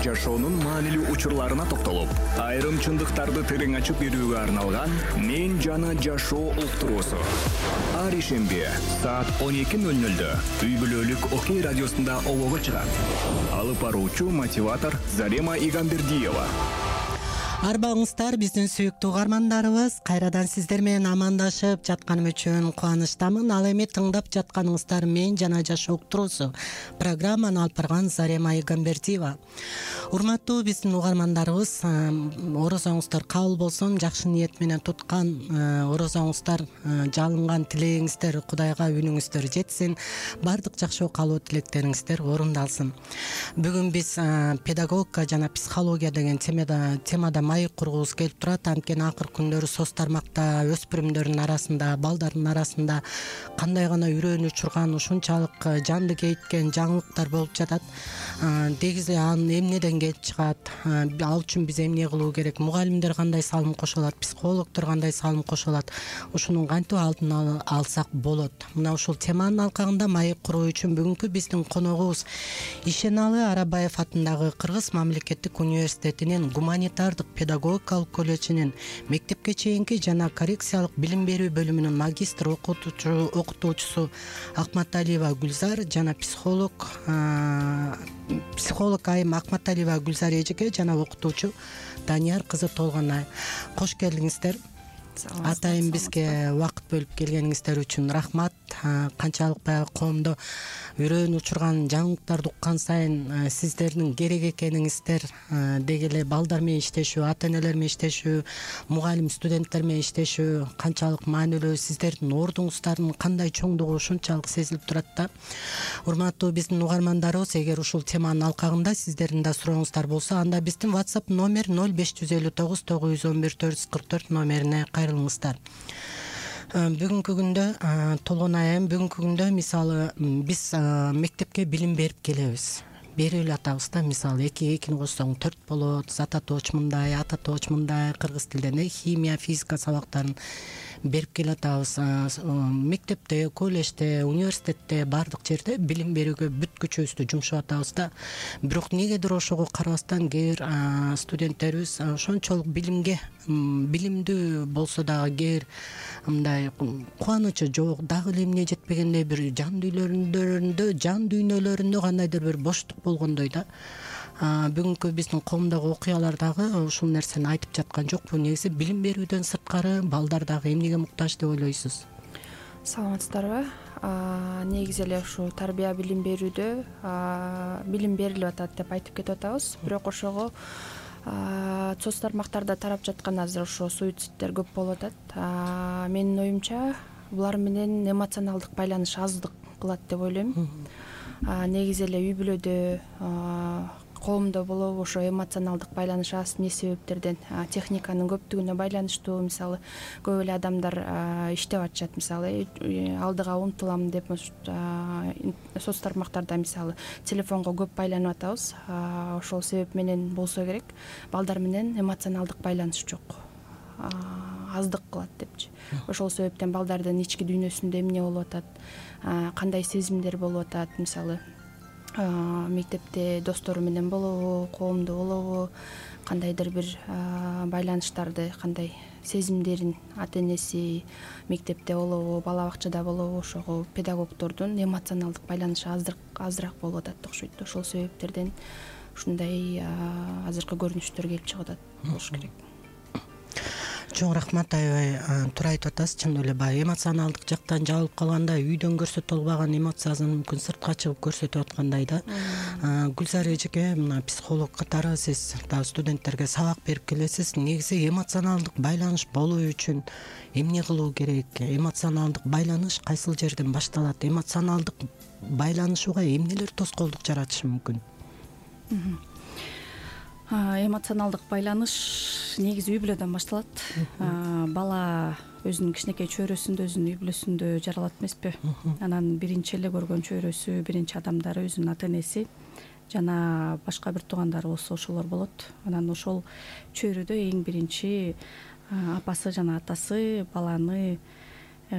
жашоонун маанилүү учурларына токтолуп, айрым чындыктарды терең ачып берүүгө арналган «Мен жана жашоо» уктуруусу. Ар ишемби саат 12:00 үй бүлөлүк Окей радиосунда олого чыгат. Алып баруучу мотиватор Зарема Игамбердиева. Арбаңыздар, биздин сүйүктүү угармандарыбыз, кайрадан сиздер менен амандашып жатканым үчүн кубанычтамын. Ал эми тыңдап жатканыңыздар «Мен жана жашоо» уктуруусу. Программаны алып барган Зарема Игамбердиева. Урматтуу биздин угармандарыбыз, орозоңуздар кабыл болсун, жакшы ниет менен туткан орозоңуздар, жалынган тилегиңиздер Кудайга үнүңүздөр жетсин. Бардык жакшы каалоо тилектериңиздер орундалсын. Бүгүн биз педагогика жана психология деген темада майык кургубуз келип турат. Анткени акыркы күндөрү соц тармакта өспүрүмдөрдүн арасында, балдардын арасында кандай гана үрөөнү учурган, ушунчалык жанды кейиткен жаңылыктар болуп жатат. Дегизи анын эмнеден келип чыгат, ал үчүн биз эмне кылуу керек, мугалимдер кандай салым кошолот, психологдор кандай салым кошолот, ушунун кантип алдын алсак болот. Мына ушул теманын алкагында майык куруу үчүн бүгүнкү биздин коногубуз Ишеналы Арабаев атындагы Кыргыз мамлекеттик университетинин гуманитардык педагогикалык колледжинин мектепке чейинки жана коррекциялык билим берүү бөлүмүнүн магистр окутуучусу Акматалиева Гүлзар жана психолог Айым Акматалиева Гүлзар эжеке жана окутуучу Данияр кызы Толгонай. Кош келиңиздер. Атайын бизге убакыт бөлүп келгениңиздер үчүн рахмат. Канчалык баягы коомдо үрөөнү учурган жаңылыктарды уккан сайын сиздердин керек экениңиздер, деги эле балдар менен иштешүү, ата-энелер менен иштешүү, мугалим студенттер менен иштешүү канчалык маанилүү, сиздердин ордуңуздардын кандай чоңдугу ушунчалык сезилип турат да. Урматтуу биздин угармандарыбыз, эгер ушул теманын алкагында сиздердин да сурооңуздар болсо, анда биздин WhatsApp номер 0559 911 444 номерине кайрылыңыздар. Бүгүнкү күндө Толгон айым, бүгүнкү күндө мисалы биз мектепке билим берип келебиз. Берип эле атабыз да, мисалы 2-2-ни кошсоң 4 болот, зататооч мындай, ататооч мындай, кыргыз тилинде химия, физика сабактарын берип келе атабыз. Мектепте, колледжде, университетте, бардык жерде билим берүүгө бүт күчүбүздү жумшап атабыз да. Бирок негедир ошого карабастан кээ бир студенттерибиз ошончолук билимдүү болсо дагы кээ бир мындай кубанычы жок, дагы эле эмне жетпегендей бир жан дүйнөлөрүндө кандайдыр бир боштук болгондой да. Бүгүнкү биздин коомдогу окуялар дагы ушул нерсени айтып жаткан жокпу? Негизи билим берүүдөн сырткары балдар дагы эмнеге муктаж деп ойлойсуз? Саламатсыздарбы? Негизи эле ушу тарбия билим берүүдө билим берилип атат деп айтып кетип атабыз. Бирок ошого соц тармактарда тарап жаткан азыр ошо суицидтер көп болуп атат. Менин оюмча, булар менен эмоционалдык байланыш аздык кылат деп ойлойм. Негизи эле үй бүлөдө, коомдо болобу ошо эмоционалдык байланыш аз, эмне себептерден? Техниканын көптүгүнө байланыштуу. Мисалы, көп эле адамдар иштеп атышат, мисалы, алдыга умтулам деп соц тармактарда мисалы телефонго көп байланып атабыз. Ошол себеп менен болсо керек, балдар менен эмоционалдык байланыш жок. Аздык кылат депчи. Ошол себептен балдардын ички дүйнөсүндө эмне болуп атат, кандай сезимдер болуп атат, мисалы мектепте достору менен болобу, коомдо болобу, кандайдыр бир байланыштарды, кандай сезимдерин ата-энеси мектепте болобу, бала бакчада болобу, ошого педагогдордун эмоционалдык байланышы азыраак болуп атат окшойт. Ошол себептерден ушундай азыркы көрүнүштөр келип чыгып атат болуш керек. Чоң рахмат аябай туура айтып атасыз. Чын эле баягы эмоционалдык жактан жабылып калганда үйдөн көрсөтө албаган эмоциясын мүмкүн сыртка чыгып көрсөтүп аткандай да. Гүлзар эжеке, мына психолог катары сиз дагы студенттерге сабак берип келесиз. Негизи эмоционалдык байланыш болуу үчүн эмне кылуу керек? Эмоционалдык байланыш кайсыл жерден башталат? Эмоционалдык байланышууга эмнелер тоскоолдук жаратышы мүмкүн? Эмоционалдык байланыш негизи үй бүлөдөн башталат. Бала өзүнүн кичинекей чөйрөсүндө, өзүнүн үй бүлөсүндө жаралат эмеспи? Анан биринчи эле көргөн чөйрөсү, биринчи адамдары өзүнүн ата-энеси жана башка бир туугандары болсо ошолор болот. Анан ошол чөйрөдө эң биринчи апасы жана атасы баланы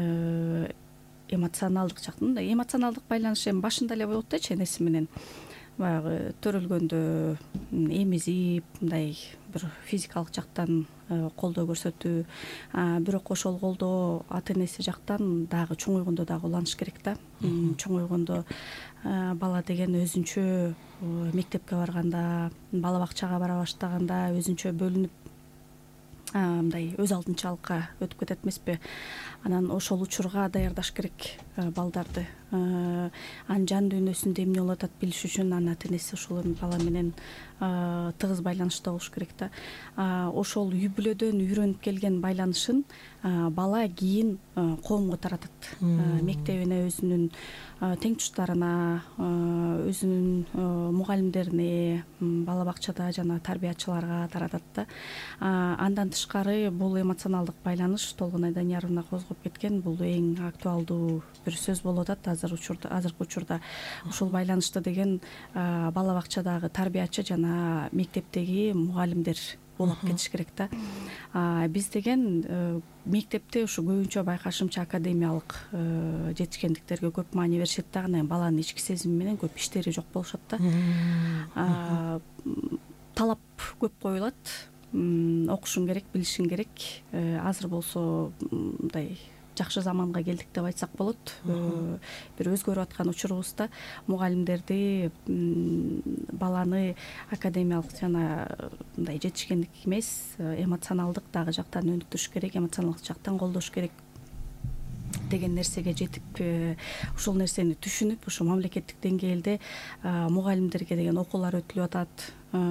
эмоционалдык жактан, эмоционалдык байланыш эми башында эле болот да, энеси менен. баягы төрөлгөндө эмизип мындай бир физикалык жактан колдоо көрсөтүү, бирок ошол колдоо ата энеси жактан дагы чоңойгондо дагы уланыш керек да. Чоңойгондо бала деген өзүнчө мектепке барганда, бала бакчага бара баштаганда өзүнчө бөлүнүп мындай өз алдынчалыкка өтүп кетет эмеспи. Анан ошол учурга даярдаш керек балдарды. Анын жан дүйнөсүндө эмне болуп атат билиш үчүн анын ата энеси ошол бала менен тыгыз байланышта болуш керек да. Ошол үй бүлөдөн үйрөнүп келген байланышын бала кийин коомго таратат. Мектебине, өзүнүн тең туштарына, өзүнүн мугалимдерине, бала бакчада жана тарбиячыларга таратат да. Андан тышкары бул эмоционалдык байланыш Толгонай Данияровна козгоп кеткен, бул эң актуалдуу бир сөз болуп атат азыркы учурда. Ушул байланышты деген бала бакчадагы тарбиячы жана мектептеги мугалимдер улап кетиш керек да. Биз деген мектепте ушу көбүнчө байкашымча академиялык жетишкендиктерге көп маани беришет да, анан баланын ички сезими менен көп иштери жок болушат да. Талап көп коюлат, окушуң керек, билишиң керек. Азыр болсо мындай жакшы заманга келдик деп айтсак болот. Бир өзгөрүп аткан учурубузда мугалимдерди баланы академиялык жана мындай жетишкендик эмес, эмоционалдык дагы жактан өнүктүрүш керек, эмоционалдык жактан колдош керек деген нерсеге жетип, ушул нерсени түшүнүп, ушу мамлекеттик деңгээлде мугалимдерге деген окуулар өтүлүп атат.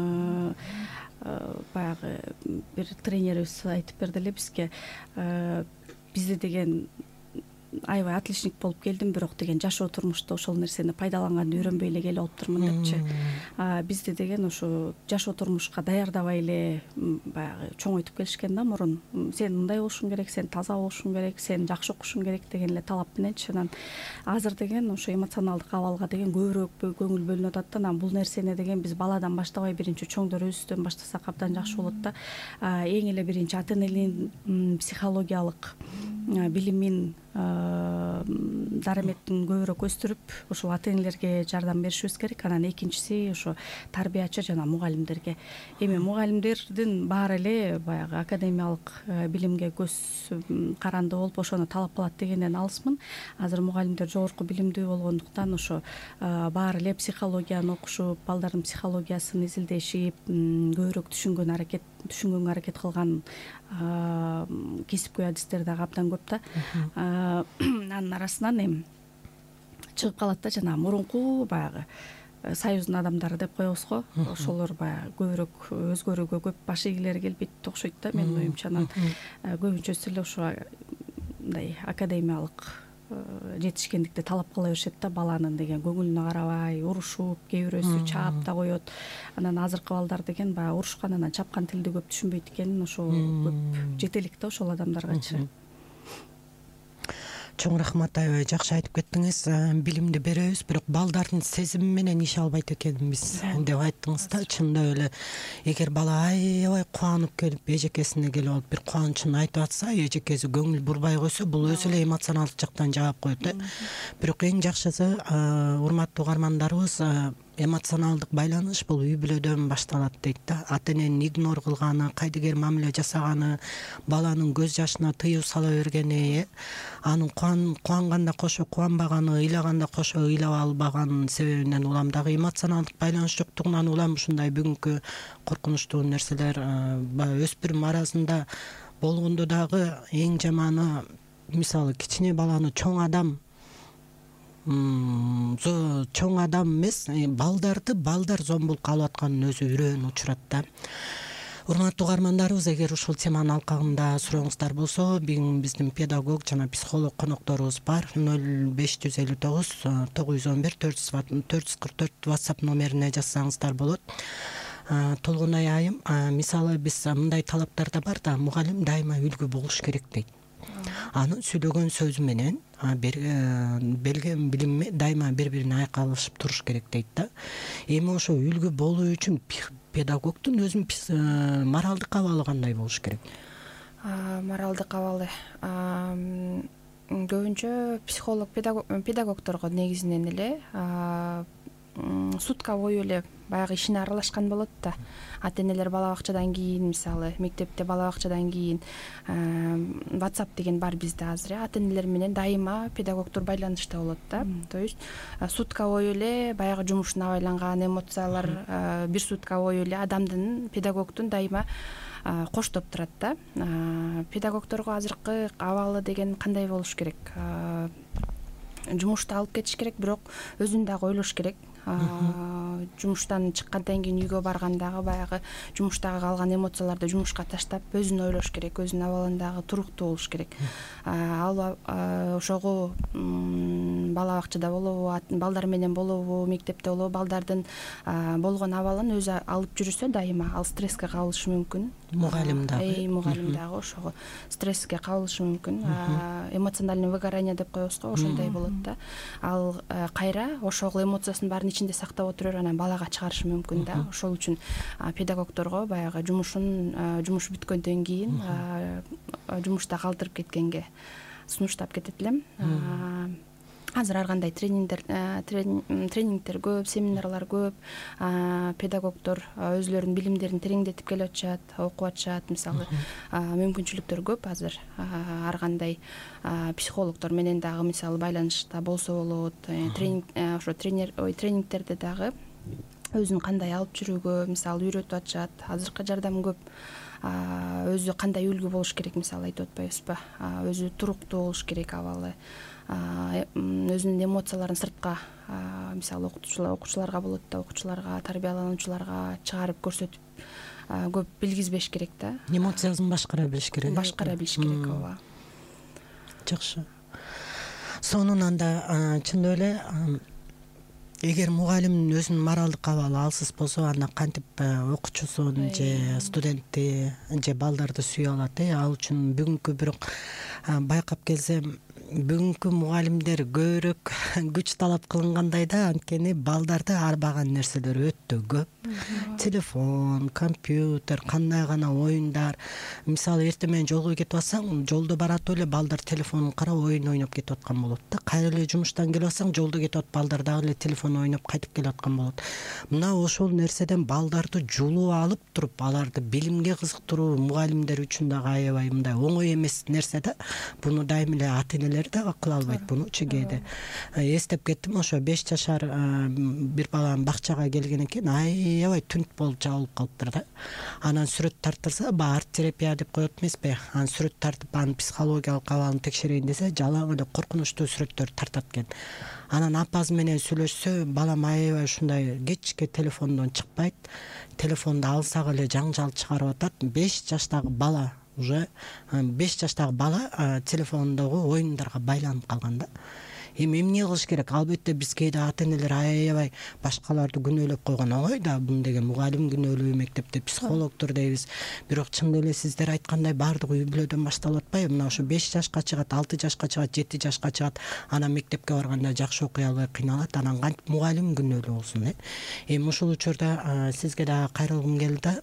Баягы бир тренерибиз айтып берди эле бизге, бизде деген аябай отличник болуп келдим, бирок деген жашоо турмушта ошол нерсени пайдаланганды үйрөнбөй эле келип алыптырмын депчи. Бизде деген ошо жашоо турмушка даярдабай эле баягы чоңойтуп келишкен да мурун. Сен мындай болушуң керек, сен таза болушуң керек, сен жакшы окушуң керек деген эле талап мененчи. Анан азыр деген ошо эмоционалдык абалга деген көбүрөөк көңүл бөлүнүп атат да. Анан бул нерсени деген биз баладан баштабай биринчи чоңдор өзүбүздөн баштасак абдан жакшы болот да. Эң эле биринчи ата эненин психологиялык билимин, дараметин көбүрөөк өстүрүп, ошол ата энелерге жардам беришибиз керек. Анан экинчиси ошо тарбиячы жана мугалимдерге. Эми мугалимдердин баары эле баягы академиялык билимге көз каранды болуп ошону талап кылат дегенден алысмын. Азыр мугалимдер жогорку билимдүү болгондуктан ошо баары эле психологияны окушуп, балдардын психологиясын изилдешип, көбүрөөк түшүнгөнгө аракет кылган кесипкөй адистер дагы абдан көп да. Анын арасынан эми чыгып калат да, жана мурунку баягы союздун адамдары деп коебуз го, ошолор баягы көбүрөөк өзгөрүүгө көп баш ийгилери келбейт окшойт да, менин оюмча. Анан көбүнчөсү эле ошо мындай академиялык жетишкендикти талап кыла беришет да, баланын деген көңүлүнө карабай урушуп, кээ бирөөсү чаап да коет. Анан азыркы балдар деген баягы урушкан, анан чапкан тилди көп түшүнбөйт экенин ошо көп жетелик да ошол адамдаргачы. Чоң рахмат, аябай жакшы айтып кеттиңиз. Билимди беребиз, бирок балдардын сезими менен иш албайт экенбиз деп айттыңыз да. Чындап эле эгер бала аябай кубанып келип, эжекесине келип алып бир кубанычын айтып атса, эжекеси көңүл бурбай койсо, бул өзү эле эмоционалдык жактан жаап коет да. Бирок эң жакшысы, урматтуу угармандарыбыз, эмоционалдык байланыш бул үй бүлөдөн башталат дейт да. Ата эненин игнор кылганы, кайдыгер мамиле жасаганы, баланын көз жашына тыюу сала бергени, анын кубанганда кошо кубанбаганы, ыйлаганда кошо ыйлап албаганын себебинен улам дагы эмоционалдык байланыш жоктугунан улам ушундай бүгүнкү коркунучтуу нерселер өспүрүм арасында болгондо дагы эң жаманы, мисалы кичине баланы чоң адам эмес, балдар зомбулукка алып атканын өзү үйрөнүп учурат да. Урматтуу угармандарыбыз, эгер ушул теманын алкагында сурооңуздар болсо, биздин педагог жана психолог конокторубуз бар. 0559 911 444 WhatsApp номерине жазсаңыздар болот. Толгонай айым, мисалы биз мындай талаптарда бар да, мугалим дайыма үлгү болуш керек дейт. Анын сүйлөгөн сөзү менен берген билими дайыма бири-бирине айкалышып туруш керек дейт да. Эми ошо үлгү болуу үчүн педагогдун өзүнүн моралдык абалы кандай болуш керек? Моралдык абалы көбүнчө психолог, педагогдорго негизинен эле сутка бою эле баягы ишине аралашкан болот да. Ата энелер бала бакчадан кийин, мисалы мектепте бала бакчадан кийин WhatsApp деген бар бизде азыр. Ата энелер менен дайыма педагогдор байланышта болот да. То есть сутка бою эле баягы жумушуна байланган эмоциялар, бир сутка бою эле адамдын, педагогдун дайыма коштоп турат да. Педагогдорго азыркы абалы деген кандай болуш керек? Жумушта алып кетиш керек, бирок өзүн дагы ойлош керек. Жумуштан чыккандан кийин үйгө баргандагы баягы жумуштагы калган эмоцияларды жумушка таштап, өзүн ойлош керек, өзүнүн абалын дагы туруктуу болуш керек. Ал ошого бала бакчада болобу, балдар менен болобу, мектепте болобу, балдардын болгон абалын өзү алып жүрүсө дайыма ал стресске кабылышы мүмкүн. Мугалим дагы. Мугалим дагы ошого стресске кабылышы мүмкүн. Эмоциональный выгорание деп коебуз го, ошондой болот да. Ал кайра ошол эмоциясынын баарын ичинде сактап отуруп, анан балага чыгарышы мүмкүн да. Ошол үчүн педагогдорго баягы жумуш бүткөндөн кийин жумушта калтырып кеткенге сунуштап кетет элем. Азыр ар кандай тренингдер көп, семинарлар көп. Педагогдор өзлөрүнүн билимдерин тереңдетип келип атышат, окуп атышат. Мисалы, мүмкүнчүлүктөр көп азыр. Ар кандай психологдор менен дагы мисалы байланышта болсо болот. Тренингтерде дагы өзүн кандай алып жүрүүгө мисалы үйрөтүп атышат. Азыркы жардам көп. Өзү кандай үлгү болуш керек, мисалы айтып атпайбызбы? Өзү туруктуу болуш керек абалы. Өзүнүн эмоцияларын сыртка, мисалы окуучуларга болот да, окуучуларга, тарбиялануучуларга чыгарып көрсөтүп көп билгизбеш керек да. Эмоциясын башкара билиш керек. Башкара билиш керек, ооба. Жакшы. Сонунан да чын эле эгер мугалимдин өзүнүн моралдык абалы алсыз болсо, анда кантип окуучусун же студентти же балдарды сүйө алат. Ал үчүн бүгүнкү бирок байкап келсем, бүгүнкү мугалимдер көбүрөөк күч талап кылынгандай да, анткени балдарды арбаган нерселер өтө көп. Телефон, компьютер, кандай гана оюндар. Мисалы эртең менен жолго кетип атсаң, жолдо баратып эле балдар телефонун карап оюн ойноп кетип аткан болот да. Кайра эле жумуштан келип атсаң, жолдо кетип атып балдар дагы эле телефон ойноп кайтып келип аткан болот. Мына ошол нерседен балдарды жулуп алып туруп, аларды билимге кызыктыруу мугалимдер үчүн дагы аябай мындай оңой эмес нерсе да. Буну дайым эле ата энелер дагы кыла албайт бунучу кээде. Эстеп кеттим, ошо 5 жашар бир балам бакчага келген экен, аябай түнт болуп жабылып калыптыр да. Анан сүрөт тартырса, арт терапия деп коет эмеспи? Анан сүрөт тартып, анын психологиялык абалын текшерейин десе, жалаң эле коркунучтуу сүрөттөр тартат экен. Анан апасы менен сүйлөшсө, балам аябай ушундай кечке телефондон чыкпайт, телефонду алсак эле жаңжал чыгарып атат. 5 жаштагы бала, уже 5 жаштагы бала телефондогу оюндарга байланып калган да. Эми эмне кылыш керек? Албетте биз кээде ата энелер аябай башкаларды күнөөлөп койгон оңой да, бун деген мугалим күнөөлүү, мектепте психологдор дейбиз. Бирок чын эле сиздер айткандай баардыгы үй бүлөдөн башталып атпайбы? Мына ошо 5 жашка чыгат, 6 жашка чыгат, 7 жашка чыгат, анан мектепке барганда жакшы окуй албай кыйналат, анан кантип мугалим күнөөлүү болсун, Эми ушул учурда сизге дагы кайрылгым келди да.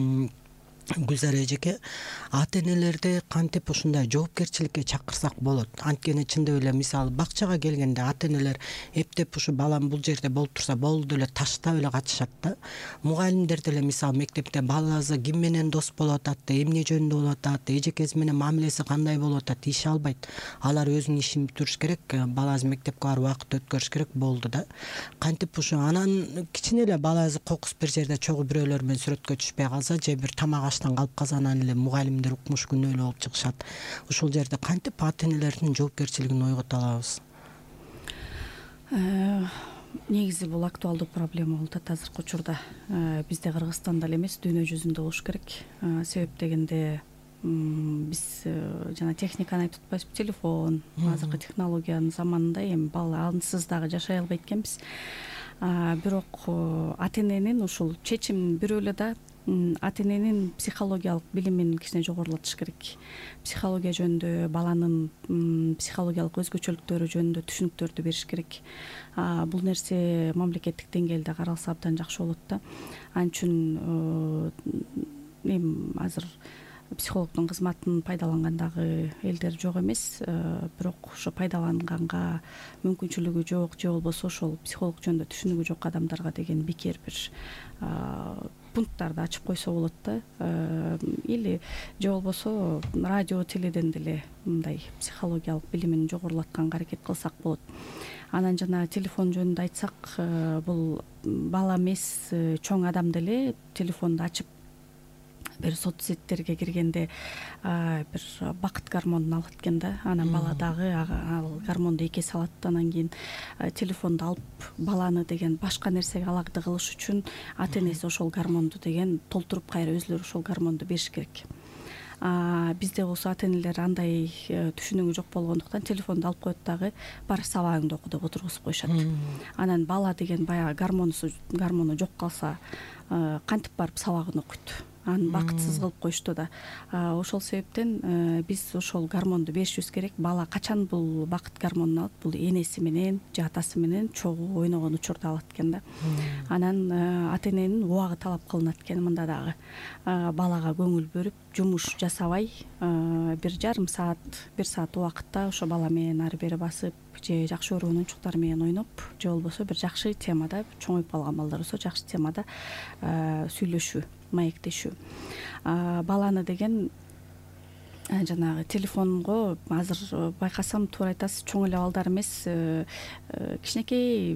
Гүлзар эжеке, ата энелерди кантип ушундай жоопкерчиликке чакырсак болот? Анткени чындап эле мисалы бакчага келгенде ата энелер эптеп ушу балам бул жерде болуп турса болду эле таштап эле качышат да. Мугалимдер деле мисалы мектепте баласы ким менен дос болуп атат, эмне жөнүндө болуп атат, эжекеси менен мамилеси кандай болуп атат, иши албайт. Алар өзүнүн ишин бүтүрүш керек, баласы мектепке барып убакыт өткөрүш керек, болду да. Кантип ушу анан кичине эле баласы кокус бир жерде чогуу бирөөлөр менен сүрөткө түшпөй калса, же бир тамак калып калса, анан эле мугалимдер укмуш күнөөлүү болуп чыгышат. Ушул жерде кантип ата энелердин жоопкерчилигин ойгото алабыз? Негизи бул актуалдуу проблема болуп атат азыркы учурда. Бизде Кыргызстанда эле эмес, дүйнө жүзүндө болуш керек. Себеп дегенде биз жана техниканы айтып атпайбызбы, телефон, азыркы технологиянын заманында эми бала ансыз дагы жашай албайт экенбиз. Бирок ата эненин ушул чечим бирөө эле да ата эненин психологиялык билимин кичине жогорулатыш керек. Психология жөнүндө, баланын психологиялык өзгөчөлүктөрү жөнүндө түшүнүктөрдү бериш керек. Бул нерсе мамлекеттик деңгээлде каралса абдан жакшы болот да. Ал үчүн эми азыр психологдун кызматын пайдалангандагы элдер жок эмес, бирок ошо пайдаланганга мүмкүнчүлүгү жок же болбосо ошол психолог жөнүндө түшүнүгү жок адамдарга деген бекер бир пункттарды ачып койсо болот да, или же болбосо радио теледен деле мындай психологиялык билимин жогорулатканга аракет кылсак болот. Анан жана телефон жөнүндө айтсак, бул бала эмес, чоң адам деле телефонду ачып бир соцсеттерге киргенде бир бакыт гормонун алат экен да. Анан бала дагы ал гормонду эке салат. Анан кийин телефонду алып баланы деген башка нерсеге алагды кылыш үчүн ата энеси ошол гормонду деген толтуруп кайра өзүлөрү ошол гормонду бериш керек. Бизде болсо ата энелер андай түшүнүгү жок болгондуктан телефонду алып коет дагы бар сабагыңды оку деп отургузуп коюшат. Анан бала деген баягы гормону жок калса кантип барып сабагын окуйт? Аны бакытсыз кылып коюшту да. Ошол себептен биз ошол гормонду беришибиз керек. Бала качан бул бакыт гормонун алат? Бул энеси менен же атасы менен чогуу ойногон учурда алат экен да. Анан ата эненин убагы талап кылынат экен мында дагы. Балага көңүл бөлүп, жумуш жасабай, 1,5 саат, 1 саат убакытта ошо бала менен ары бери басып, же жакшы көргөн оюнчуктар менен ойноп, же болбосо бир жакшы темада, чоңоюп калган балдар болсо жакшы темада сүйлөшүү, маектешүү. Баланы деген жанагы телефонго азыр байкасам, туура айтасыз, чоң эле балдар эмес, кичинекей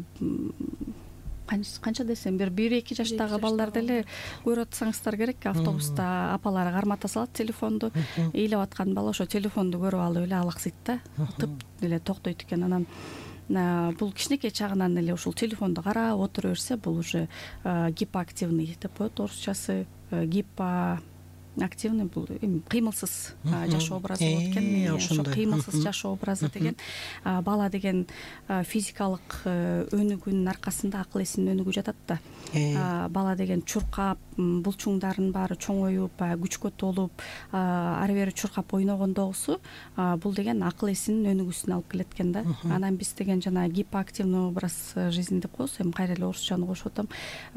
канча десем бир 1-2 жаштагы балдар деле көрүп атсаңыздар керек. Автобуста апалары кармата салат телефонду, ыйлап аткан бала ошо телефонду көрүп алып эле алаксыйт да, тып эле токтойт экен. Анан бул кичинекей чагынан эле ушул телефонду карап отура берсе, бул уже гипоактивный деп коет орусчасы. Активный бул кыймылсыз жашоо образы болот экен. Ошо кыймылсыз жашоо образы деген бала деген физикалык өнүгүүнүн аркасында акыл эсинин өнүгүп жатат да. Бала деген чуркап, булчуңдарын баары чоңоюп, күчкө толуп, ары бери чуркап ойногондогусу бул деген акыл эсинин өнүгүүсүнө алып келет экен да. Анан биз деген жана гипоактивный образ жизни деп коебуз, эми кайра эле орусчаны кошуп атам.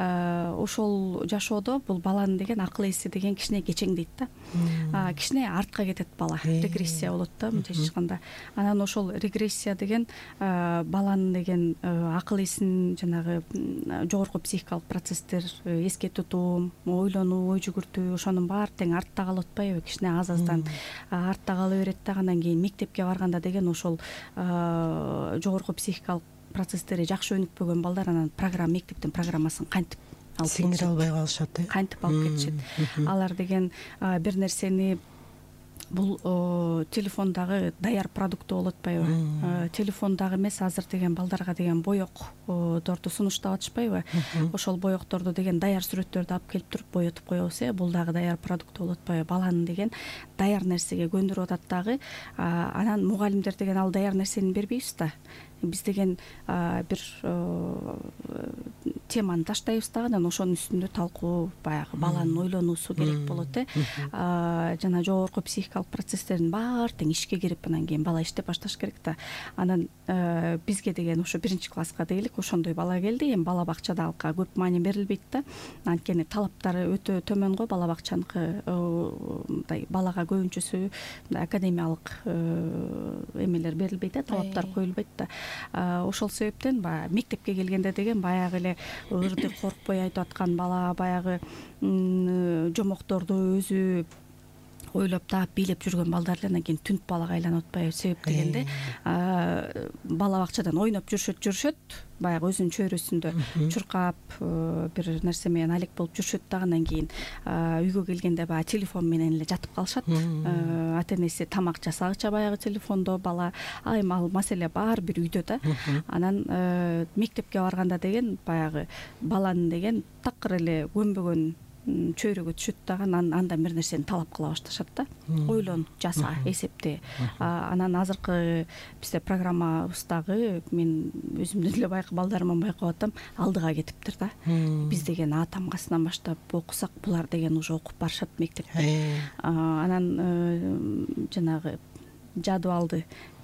Ошол жашоодо бул баланын деген акыл эси деген кичине дейт да. Кичине артка кетет бала, регрессия болот да мынтип айтканда. Анан ошол регрессия деген баланын деген акыл эсин жанагы жогорку психикалык процесстер, эске тутуу, ойлонуу, ой жүгүртүү, ошонун баары тең артта калып атпайбы? Кичине аз-аздан артта кала берет да. Анан кийин мектепке барганда деген ошол жогорку психикалык процесстери жакшы өнүкпөгөн балдар анан мектептин программасын кантип сиңире албай калышат, кантип алып кетишет. Алар деген бир нерсени бул телефондагы даяр продукты болуп атпайбы? Телефондагы эмес, азыр деген балдарга деген боекторду сунуштап атышпайбы? Ошол боекторду деген даяр сүрөттөрдү алып келип туруп боетип коебуз, бул дагы даяр продукт болуп атпайбы? Баланы деген даяр нерсеге көндүрүп атат дагы. Анан мугалимдер деген ал даяр нерсени бербейбиз да. Биз деген бир теманы таштайбыз дагы, анан ошонун үстүндө талкуу, баягы баланын ойлонуусу керек болот. Жана жогорку психикалык процесстердин баары тең ишке кирип, анан кийин бала иштеп башташ керек да. Анан бизге деген ошо 1-класска дейли, ошондой бала келди. Эми бала бакчада алга көп маани берилбейт да. Анткени талаптары өтө төмөн го бала бакчаныкы. Мындай балага көбүнчөсү академиялык эмелер берилбейт да, талаптар коюлбайт да. Ошол себептен мектепке келгенде деген баягы эле ырды коркпой айтып аткан бала, баягы жомокторду өзү ойлоп таап бийлеп жүргөн балдар эле анан кийин түнт балага айланып атпайбы? Себеп дегенде бала бакчадан ойноп жүрүшөт, баягы өзүнүн чөйрөсүндө чуркап бир нерсе менен алек болуп жүрүшөт дагы. Анан кийин үйгө келгенде баягы телефон менен эле жатып калышат. Ата энеси тамак жасагыча баягы телефондо бала. Эми ал маселе баары бир үйдө да. Анан мектепке барганда деген баягы баланын деген такыр эле көнбөгөн чөйрөгө түшөт дагы. Андан бир нерсени талап кыла башташат да. Ойлон, жаса, эсепте. Анан азыркы бизде программабыздагы мен өзүмдүн эле балдарыман байкап атам, алдыга кетиптир да. Биз деген А тамгасынан баштап окусак, булар деген уже окуп барышат мектепте. Анан жанагы жадыбалды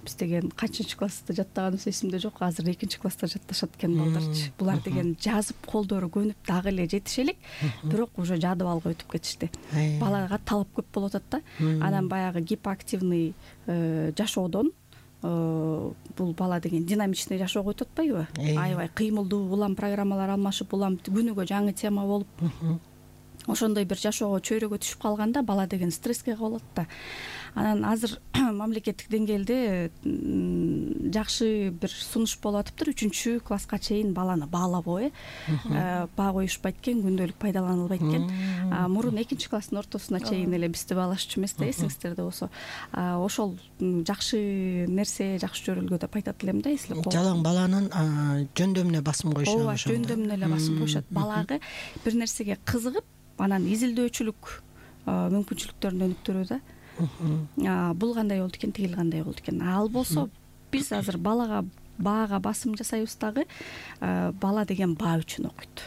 биз деген канчынчы класста жаттаганыбыз эсимде жок, азыр 2-класста жатташат экен балдарчы. Булар деген жазып колдору көнүп дагы эле жетише элек, бирок уже жадып алга өтүп кетишти. Балага талап көп болуп атат да. Анан баягы гиперактивный жашоодон бул бала деген динамичный жашоого өтүп атпайбы? Аябай кыймылдуу, улам программалар алмашып, улам күнүгө жаңы тема болуп, ошондой бир жашоого чөйрөгө түшүп калганда бала деген стресске кабылат да. Анан азыр мамлекеттик деңгээлде жакшы бир сунуш болуп атыптыр. 3-класска чейин баланы баалабоо, баа коюшпайт экен, күндөлүк пайдаланылбайт экен. Мурун 2-класстын ортосуна чейин эле бизди баалашчу эмес да, эсиңиздерде болсо. Ошол жакшы нерсе, жакшы жөрөлгө деп айтат элем да, эслеп кол. Жалаң баланын жөндөмүнө басым коюшат. Ооба, жөндөмүнө эле басым коюшат. Балага бир нерсеге кызыгып, анан изилдөөчүлүк мүмкүнчүлүктөрүн өнүктүрүү да. Бул кандай болду экен, тигил кандай болду экен. Ал болсо биз азыр балага баага басым жасайбыз дагы, бала деген баа үчүн окуйт.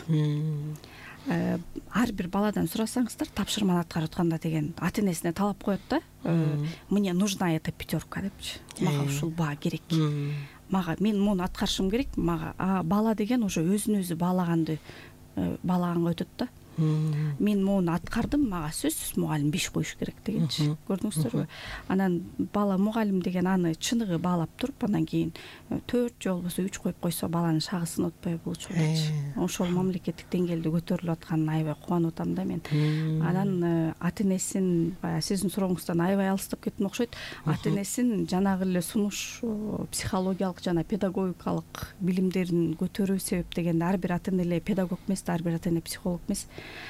Ар бир баладан сурасаңыздар, тапшырманы аткарып атканда деген ата-энесине талап коет да. Мне нужна эта 5 депчи. Мага ушул баа керек. Мен муну аткарышым керек. Бала деген уже өзүн өзү баалаганга өтөт да. Мен муну аткардым, мага сөзсүз мугалим 5 коюш керек дегенчи. Көрдүңүздөрбү? Анан бала мугалим деген аны чыныгы баалап туруп, анан кийин 4 же болбосо 3 коюп койсо, баланын шагысын отпой болчу болчу. Ошол мамлекеттик деңгээлде көтөрүлүп атканына аябай кубанып атам да мен. Анан ата-энесин, баягы сиздин сурооңуздан аябай алыстап кеттим окшойт. Ата-энесин жанагы эле сунуш психологиялык жана педагогикалык билимдерин көтөрүү себеп дегенде ар бир ата-эне эле педагог эмес, ар бир ата-эне психолог эмес.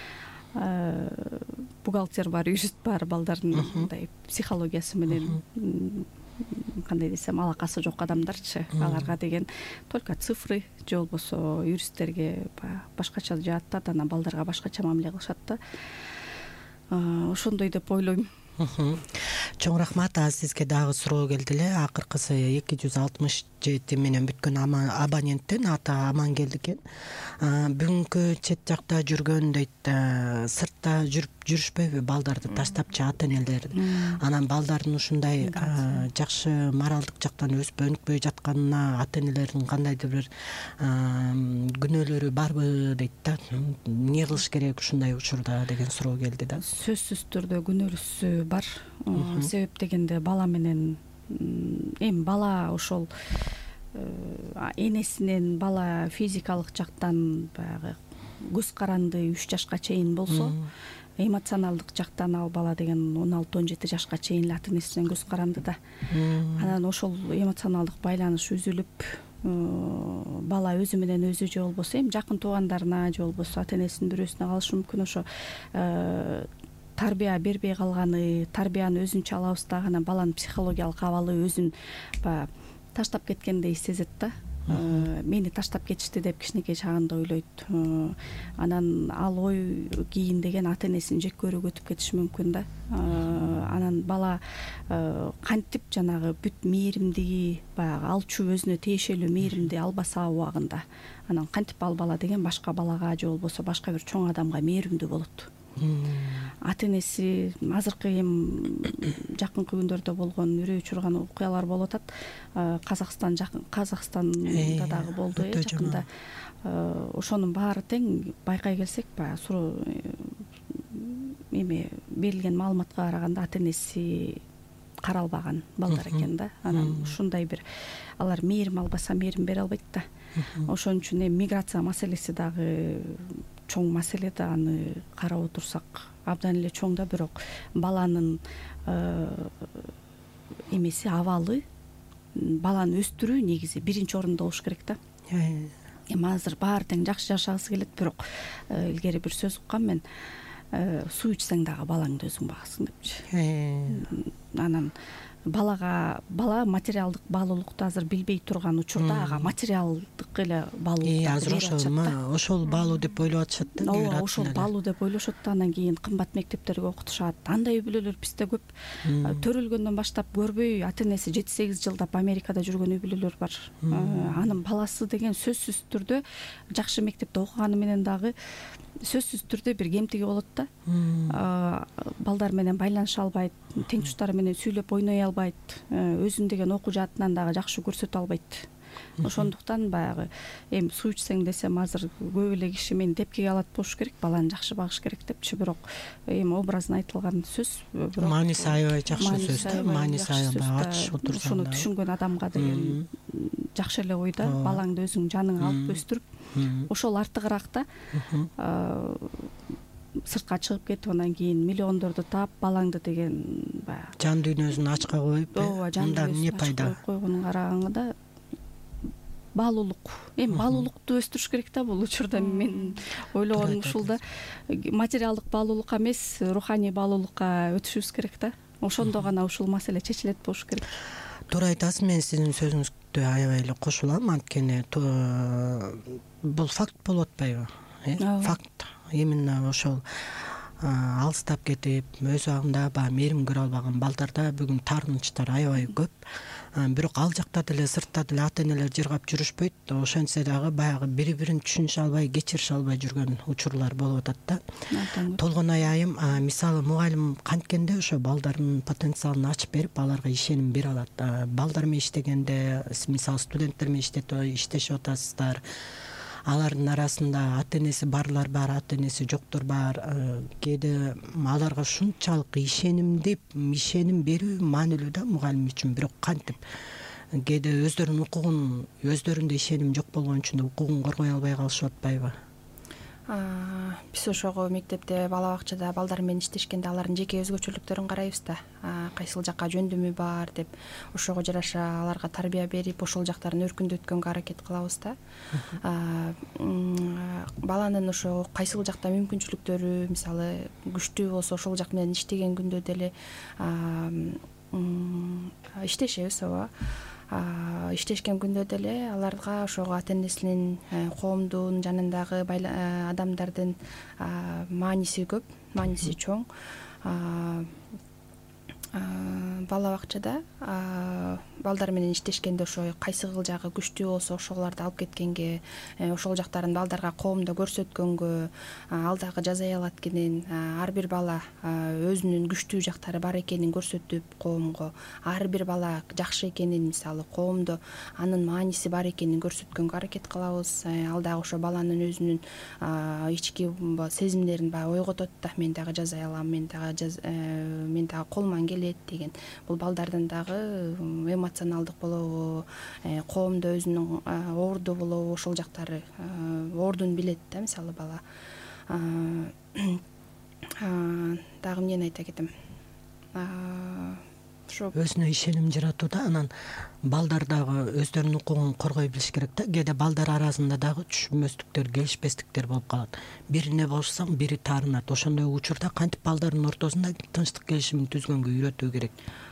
Бухгалтер бар, юрист бар, балдардын мындай психологиясы менен кандай десем алакасы жок адамдарчы. Аларга деген только цифры же болбосо юристтерге башкача жааттат, анан балдарга башкача мамиле кылышат да. Ошондой деп ойлойм. Чоң рахмат. Сизге дагы суроо келди эле. Акыркысы 267 менен бүткөн абоненттен ата аман келди экен. Бүгүнкү чет жакта жүргөн дейт, сыртта жүрүшпөйбү балдарды таштапчы ата-энелер. Анан балдардын ушундай жакшы моралдык жактан өсүп өнүкпөй жатканына ата-энелердин кандайдыр бир күнөөлөрү барбы дейт да. Эмне кылыш керек ушундай учурда деген суроо келди да. Сөзсүз түрдө күнөөлүүсү бар. Себеп дегенде бала менен бала ошол энесинен бала физикалык жактан баягы көз каранды 3 жашка чейин болсо, эмоционалдык жактан ал бала деген 16-17 жашка чейин эле ата-энесинен көз каранды да. Анан ошол эмоционалдык байланыш үзүлүп, бала өзү менен өзү же болбосо жакын туугандарына же болбосо ата-энесинин бирөөсүнө калышы мүмкүн. Ошо тарбия бербей калганы, тарбияны өзүнчө алабыз дагы, анан баланын психологиялык абалы өзүн таштап кеткендей сезет да. Мени таштап кетишти деп кичинекей чагында ойлойт. Анан ал ой кийин деген ата-энесин жек көрүүгө өтүп кетиши мүмкүн да. Анан бала кантип жанагы бүт мээримдиги, баягы алчу өзүнө тиешелүү мээримди албаса убагында, анан кантип ал бала деген башка балага же болбосо башка бир чоң адамга мээримдүү болот. Ата-энеси азыркы жакынкы күндөрдө болгон үрөй учурган окуялар болуп атат. Казакстанда дагы болду жакында. Ошонун баары тең байкай келсек, баягы суроо берилген маалыматка караганда ата-энеси каралбаган балдар экен да. Анан ушундай бир алар мээрим албаса мээрим бере албайт да. Ошон үчүн миграция маселеси дагы чоң маселе да. Аны карап отурсак абдан эле чоң да, бирок баланын абалы, баланы өстүрүү негизи биринчи орунда болуш керек да. Азыр баары тең жакшы жашагысы келет, бирок илгери бир сөз уккам мен, суу ичсең дагы балаңды өзүң багасың депчи. Анан бала материалдык баалуулукту азыр билбей турган учурда ага материалдык эле баалуулук. Азыр ошол баалуу деп ойлоп атышат да. Ооба, ошол баалуу деп ойлошот да. Андан кийин кымбат мектептерге окутушат. Андай үй бүлөлөр бизде көп. Төрөлгөндөн баштап көрбөй ата-энеси 7-8 жылдап Америкада жүргөн үй бүлөлөр бар. Анын баласы деген сөзсүз түрдө жакшы мектепте окуганы менен дагы сөзсүз түрдө бир кемтиги болот да. Балдар менен байланыша албайт, тең туштары менен сүйлөп ойной албайт, өзүн деген окуу жаатынан дагы жакшы көрсөтө албайт. Ошондуктан баягы эми суу ичсең десем азыр көп эле киши мени тепкиге алат болуш керек, баланы жакшы багыш керек депчи, бирок эми образын айтылган сөз мааниси аябай жакшы сөз да, мааниси аябай ачык отурсаң. Ошону түшүнгөн адамга деген жакшы эле ой да, балаңды өзүң жаныңа алып өстүрүп, ошол артыгыраак да. Сыртка чыгып кетип анан кийин миллиондорду таап балаңды деген баягы жан дүйнөсүн ачка коюп, мындан эмне пайда? Койгонун караганда баалуулук. Эми баалуулукту өстүрүш керек да бул учурда. Мен ойлогонум ушул да. Материалдык баалуулукка эмес, руханий баалуулукка өтүшүбүз керек да. Ошондо гана ушул маселе чечилет болуш керек. Туура айтасыз, мен сиздин сөзүңүздө аябай эле кошулам, анткени бул факт болуп атпайбы? Факт. Именно ошол алыстап кетип, өз абагында баягы мээрим көрө албаган балдарда бүгүн таарынычтар аябай көп. Бирок ал жакта деле, сыртта деле ата энелер жыргап жүрүшпөйт. Ошентсе дагы баягы бири-бирин түшүнүшө албай, кечирише албай жүргөн учурлар болуп атат да. Толгон аябым, мисалы мугалим канткенде ошо балдардын потенциалын ачып берип, аларга ишеним бере алат. Балдар менен иштегенде, мисалы студенттер менен иштешип атасыздар. Алардын арасында ата энеси барлар бар, ата энеси жоктор бар. Кээде аларга ушунчалык ишеним берүү маанилүү да мугалим үчүн. Бирок кантип кээде өздөрүнүн укугун, өздөрүндө ишеним жок болгон үчүн да укугун коргой албай калышып атпайбы? Биз ошого мектепте, бала бакчада балдар менен иштешкенде алардын жеке өзгөчөлүктөрүн карайбыз да. Кайсыл жакка жөндөмү бар деп, ошого жараша аларга тарбия берип, ошол жактарын өркүндөткөнгө аракет кылабыз да. Баланын ошо кайсыл жакта мүмкүнчүлүктөрү, мисалы, күчтүү болсо ошол жак менен иштеген күндө деле иштешебиз, ооба. Иштешкен күндө деле аларга ошого ата энесинин, коомдун жанындагы адамдардын мааниси көп, мааниси чоң. Бала бакчада балдар менен иштешкенде ошо кайсы кылжагы күчтүү болсо ошолорду алып кеткенге, ошол жактарын балдарга коомдо көрсөткөнгө, ал дагы жазай алат экенин, ар бир бала өзүнүн күчтүү жактары бар экенин көрсөтүп коомго, ар бир бала жакшы экенин, мисалы, коомдо анын мааниси бар экенин көрсөткөнгө аракет кылабыз. Ал дагы ошо баланын өзүнүн ички сезимдерин ойготот да, мен дагы жазай алам, мен дагы колуман келет деген. Бул балдардын дагы эмоционалдык болобу, коомдо өзүнүн орду болобу, ошол жактары ордун билет да, мисалы, бала. Дагы эмнени айта кетем? Өзүнө ишеним жаратууда, анан балдар дагы өздөрүнүн укугун коргой билиш керек да. Кээде балдар арасында дагы түшүнбөстүктөр, келишпестиктер болуп калат. Бирине болсоң, бири таарынат. Ошондой учурда кантип балдардын ортосунда тынчтык келишимин түзгөнгө үйрөтүү керек?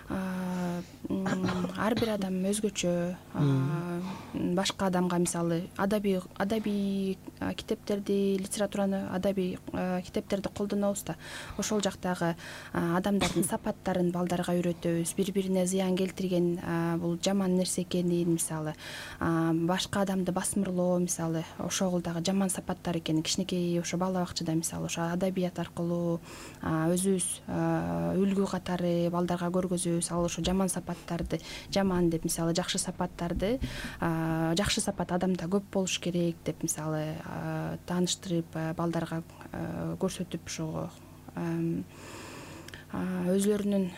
Ар бир адам өзгөчө. Башка адамга, мисалы, адабий китептерди, литератураны, адабий китептерди колдонобуз да. Ошол жактагы адамдардын сапаттарын балдарга үйрөтөбүз. Бири-бирине зыян келтирген бул жаман нерсе экенин, мисалы, башка адамды басмырлоо, мисалы, ошол дагы жаман сапаттар экенин кичинекей ошо бала бакчада, мисалы, ошо адабият аркылуу өзүбүз үлгү катары балдарга көргөзөбүз. Ал ошо жаман сапаттарды жаман деп, мисалы, жакшы сапаттарды, жакшы сапат адамда көп болуш керек деп, мисалы, тааныштырып, балдарга көрсөтүп, ошого өзлөрүнүн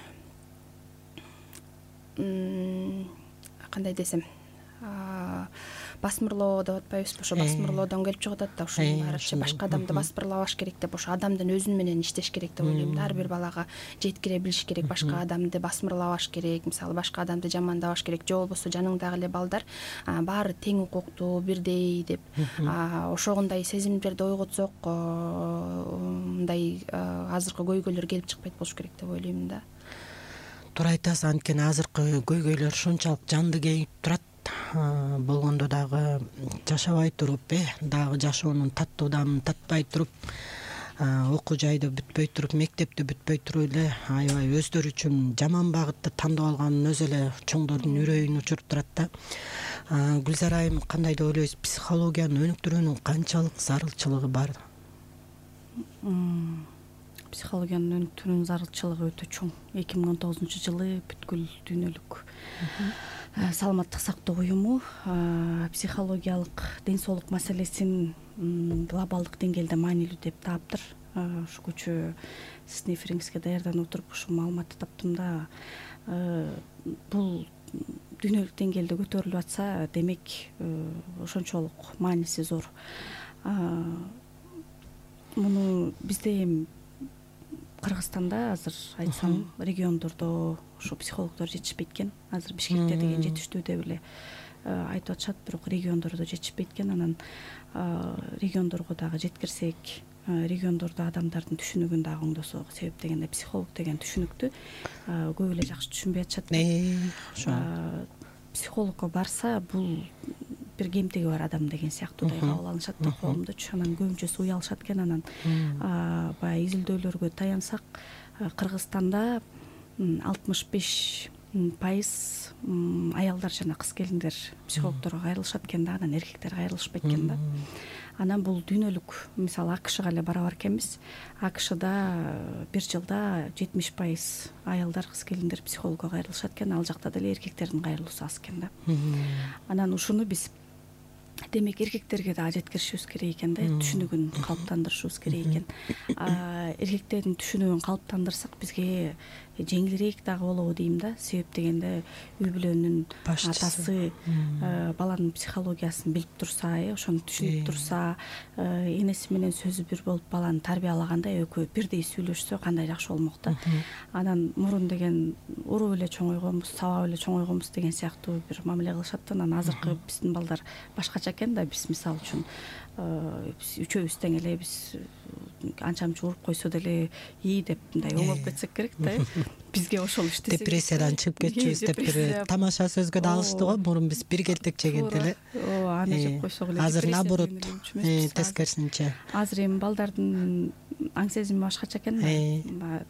кандай десем, басмырлоо деп атпайбызбы? Ошо басмырлоодон келип чыгып атат да. Ушунун баары башка адамды басмырлабаш керек деп, ошо адамдын өзүн менен иштеш керек деп ойлойм да. Ар бир балага жеткире билиш керек, башка адамды басмырлабаш керек, мисалы, башка адамды жамандабаш керек. Же болбосо жаныңдагы эле балдар баары тең укуктуу, бирдей деп, ошондой сезимдерди ойготсок, мындай азыркы көйгөйлөр келип чыкпайт болуш керек деп ойлойм да. Туура айтасыз, анткени азыркы көйгөйлөр ушунчалык жанды кейип турат. Болгондо дагы жашабай туруп, дагы жашоонун таттуудамын татпай туруп, окуу жайды бүтпөй туруп, мектепти бүтпөй туруп эле аябай өздөрү үчүн жаман багытты тандап алганын өзү эле чоңдордун үрөйүн учуруп турат да. Гүлзара айым, кандай деп ойлойсуз? Психологиянын өнүктүрүүнүн канчалык зарылчылыгы бар? Психологиянын өнүктүрүүнүн зарылчылыгы өтө чоң. 2019-жылы бүткүл дүйнөлүк саламаттык сактоо уюму психологиялык ден соолук маселесин глобалдык деңгээлде маанилүү деп тааптыр. Ошол көчө сниферингске даярданып отуруп ушул маалыматты таптым да, бул дүйнөлүк деңгээлде көтөрүлүп атса, демек ошончолук мааниси зор. Муну бизде эми Кыргызстанда азыр айтсам региондордо ошо психологдор жетишпейт экен. Азыр Бишкекте деген жетиштүү деп эле айтып атышат, бирок региондордо жетишпейт экен. Анан региондорго дагы жеткирсек, региондордо адамдардын түшүнүгүн дагы оңдосок, себеп дегенде психолог деген түшүнүктү көп эле жакшы түшүнбөй атышат. Психологко барса бул бир кемтиги бар адам деген сыяктуудай кабыл алынышат да коомдочу. Анан көбүнчөсү уялышат экен. Анан баягы изилдөөлөргө таянсак, Кыргызстанда 65% аялдар жана кыз келиндер психологдорго кайрылышат экен да, анан эркектер кайрылышпайт экен да. Анан бул дүйнөлүк, мисалы АКШга эле бара бар экенбиз. АКШда бир жылда 70% аялдар, кыз келиндер психологко кайрылышат экен. Ал жакта деле эркектердин кайрылуусу аз экен да. Анан ушуну биз демек эркектерге дагы жеткиришибиз керек экен да, түшүнүгүн калыптандырышыбыз керек экен. Эркектердин түшүнүгүн калыптандырсак бизге жеңилирээк дагы болобу дейм да. Себеп дегенде үй бүлөнүн атасы баланын психологиясын билип турса, ошону түшүнүп турса, энеси менен сөзү бир болуп баланы тарбиялаганда экөө бирдей сүйлөшсө кандай жакшы болмок да. Анан мурун деген уруп эле чоңойгонбуз, сабап эле чоңойгонбуз деген сыяктуу бир мамиле кылышат. Анан азыркы биздин балдар башкача экен да. Биз мисалы үчүн үчөөбүз тең эле, биз анча мынча уруп койсо деле деп мындай оңоп кетсек керек да. Бизге ошол иштесек, депрессиядан чыгып кетчүбүз деп бир тамаша сөзгө да алышты го. Мурун биз бир келтек жегенде эле аны жеп койсок эле. Азыр наоборот, тескерисинче. Азыр эми балдардын аң сезими башкача экен да.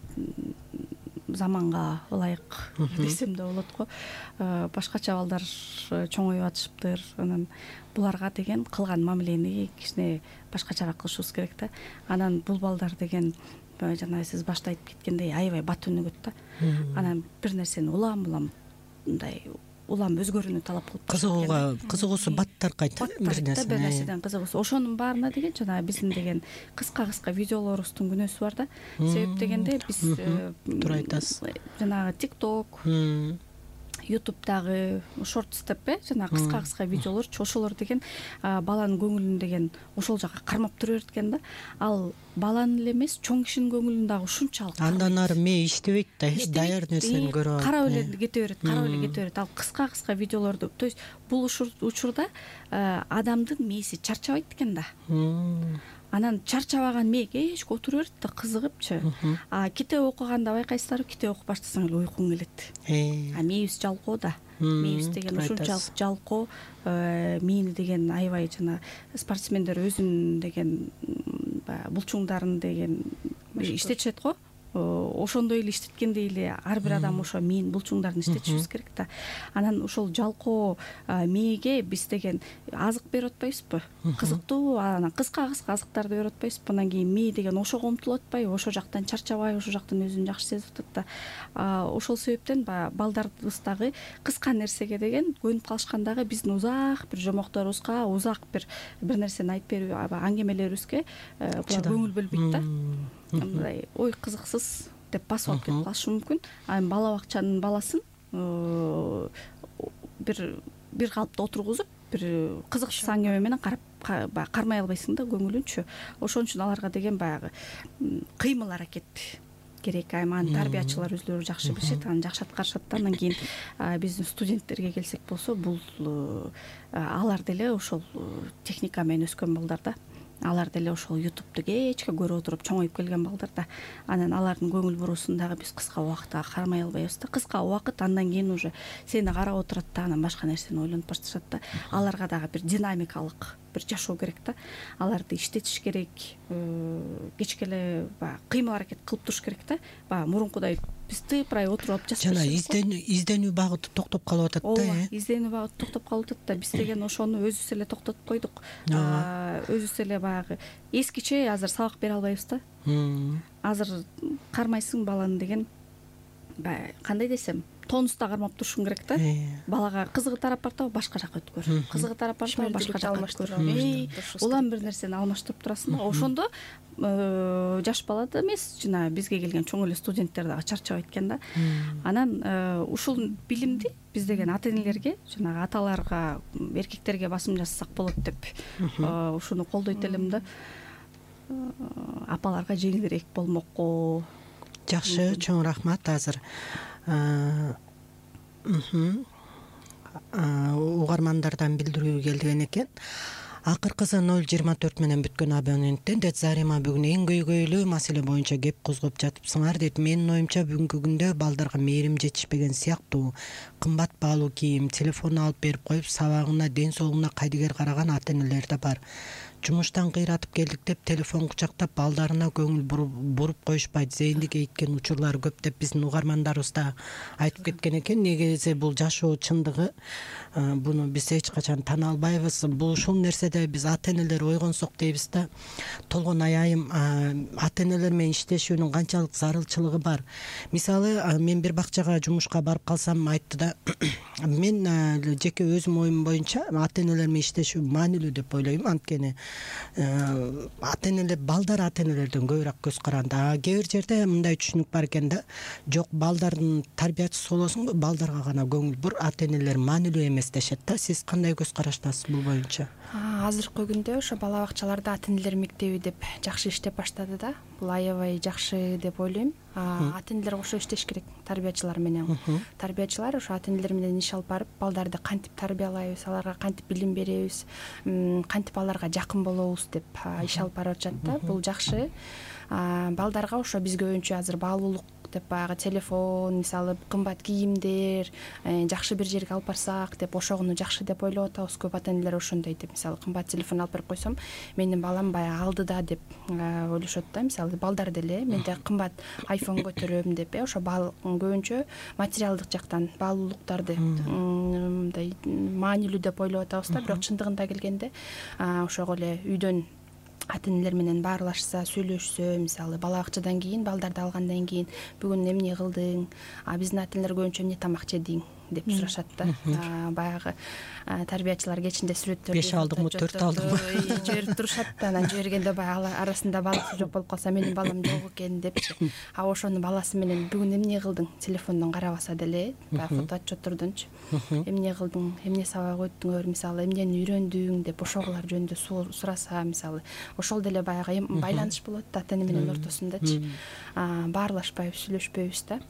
Заманга ылайык десем да болот го. Башкача балдар чоңоюп атышыптыр. Анан буларга деген кылган мамилени кичине башкачараак кылышыбыз керек да. Анан бул балдар деген жана сиз башта айтып кеткендей аябай бат өнүгөт да. Анан бир нерсени улам мындай өзгөрүүнү талап кылып кызыгуусу баттар кайта бир нерседен кызыгуусу. Ошонун баарына деген жана биздин деген кыска видеолорубуздун күнөөсү бар да. Себеп дегенде биз туура айтасыз. Жанагы TikTok, YouTube'дагы shorts деп жана кыска видеолорчу, ошолор деген баланын көңүлүн деген ошол жака кармап тура берет экен да. Ал баланын эле эмес, чоң кишинин көңүлүн дагы ушунчалык. Андан ары мээ иштебейт да, даяр нерсени көрүп карап эле кете берет, Ал кыска видеолорду, то есть бул учурда адамдын мээси чарчабайт экен да. Анан чарчабаган мээге эчке отура берет да, кызыгыпчы. Китеп окуганда байкайсыздарбы, китеп окуп баштасаң эле уйкуң келет. Мээбиз жалкоо да. Мээбиз деген ушунчалык жалкоо. Мээни деген аябай жана спортсмендер өзүнүн деген булчуңдарын деген иштетишет го. Ошондой эле иштеткендей эле ар бир адам ошо мээни булчуңдарын иштетишибиз керек да. Анан ошол жалкоо мээге биз деген азык берип атпайбызбы? Кызыктуу, анан кыска азыктарды берип атпайбызбы? Анан кийин мээ деген ошого умтулуп атпайбы? Ошол жактан чарчабай, ошол жактан өзүн жакшы сезип атат да. Ошол себептен балдарыбыз дагы кыска нерсеге деген көнүп калышкан дагы биздин узак бир жомокторубузга, узак бир нерсени айтып берүү аңгемелерибизге булар көңүл бөлбөйт да. Мындай ой кызыксыз деп басып алып кетип калышы мүмкүн. Анан бала бакчанын баласын бир калыпта отургузуп, бир кызыксыз аңгеме менен кармай албайсың да көңүлүнчү. Ошон үчүн аларга деген баягы кыймыл аракет керек. Аны тарбиячылар өзүлөрү жакшы билишет, аны жакшы аткарышат да. Андан кийин биздин студенттерге келсек болсо, бул алар деле ошол техника менен өскөн балдар да. Алар деле ошол YouTube'ду кечке көрүп отуруп чоңоюп келген балдар да. Анан алардын көңүл буруусун дагы биз кыска убакытта кармай албайбыз да. Кыска убакыт, андан кийин уже сени карап отурат да, анан башка нерсени ойлонуп башташат да. Аларга дагы бир динамикалык бир жашоо керек да, аларды иштетиш керек, кечке эле баягы кыймыл аракет кылып туруш керек да, баягы мурункудай биз тыпырай отуруп алып жатпайбыз. Жана изденүү багыты токтоп калып атат да. Ооба, изденүү багыты токтоп калып атат да. Биз деген ошону өзүбүз эле токтотуп койдук. Өзүбүз эле баягы эскиче азыр сабак бере албайбыз да. Азыр кармайсың баланы деген, баягы кандай десем, тонуста кармап турушуң керек да. Балага кызыгы тарап баратабы, башка жака өткөр. Кызыгы тарап баратабы, башка жака өткөр. Улам бир нерсени алмаштырып турасың да. Ошондо жаш бала да эмес, жана бизге келген чоң эле студенттер дагы чарчап экен да. Анан ушул билимди биз деген ата энелерге, жанагы аталарга, эркектерге басым жасасак болот деп ушуну колдойт элем да. Апаларга жеңилирээк болмокко. Жакшы, чоң рахмат. Азыр угармандардан билдирүү келген экен. Акыркысы 024 менен бүткөн абоненттен дейт: Зарима, бүгүн эң көйгөйлүү маселе боюнча кеп козгоп жатыпсыңар дейт. Менин оюмча бүгүнкү күндө балдарга мээрим жетишпеген сыяктуу. Кымбат баалуу кийим, телефон алып берип коюп, сабагына, ден соолугуна кайдыгер караган ата энелер да бар. Жумуштан кыйратып келдик деп телефон кучактап балдарына көңүл буруп коюшпайт. Зээндикке иткен учурлары көп деп биздин угармандарыбыз да айтып кеткен экен. Негизи бул жашоо чындыгы. Буну биз эч качан тана албайбыз. Бул ушул нерседе биз ата энелер ойгонсок дейбиз да. Толгон аябайым ата энелер менен иштешүүнүн канчалык зарылчылыгы бар. Мисалы, мен бир бакчага жумушка барып калсам айтты да, мен жеке өзүм оюм боюнча ата энелер менен иштешүү маанилүү деп ойлойм. Анткени ата энелер, балдар ата энелерден көбүрөөк көз каранды. Кээ бир жерде мындай түшүнүк бар экен да, жок, балдардын тарбиячысы болосуңбу, балдарга гана көңүл бур, ата энелер маанилүү эмес дешет да. Сиз кандай көз караштасыз бул боюнча? Азыркы күндө ошо бала бакчаларда ата энелер мектеби деп жакшы иштеп баштады да. Бул аябай жакшы деп ойлойм. Ата энелер кошо иштеш керек тарбиячылар менен. Тарбиячылар ошо ата энелер менен иш алып барып, балдарды кантип тарбиялайбыз, аларга кантип билим беребиз, кантип аларга жакын болобуз деп иш алып барып атышат да. Бул жакшы. Балдарга ошо бизге көбүнчө азыр баалуулук деп баягы телефон, мисалы кымбат кийимдер, жакшы бир жерге алып барсак деп ошону жакшы деп ойлоп атабыз. Көп ата энелер ошондой деп, мисалы кымбат телефон алып берип койсом, менин балам баягы алды да деп ойлошот да. Мисалы балдар деле мен да кымбат iPhone көтөрөм деп, ошо көбүнчө материалдык жактан баалуулуктарды мындай маанилүү деп ойлоп атабыз да. Бирок чындыгында келгенде ошого эле үйдөн ата энелер менен баарлашса, сүйлөшсө, мисалы бала бакчадан кийин, балдарды алгандан кийин бүгүн эмне кылдың, биздин ата энелер көбүнчө эмне тамак жедиң деп сурашат да. Баягы тарбиячылар кечинде сүрөттөрдү 5 алдыңбы, 4 алдыңбы жиберип турушат да. Анан жибергенде баягы арасында баласы жок болуп калса, менин балам жок экен депчи. Ошону баласы менен бүгүн эмне кылдың, телефондон карабаса деле, баягы фото отчеттордончу эмне кылдың, эмне сабак өттүңөр, мисалы эмнени үйрөндүң деп ошолор жөнүндө сураса, мисалы ошол деле баягы байланыш болот да ата эне менен ортосундачы. Баарлашпайбыз, сүйлөшпөйбүз да.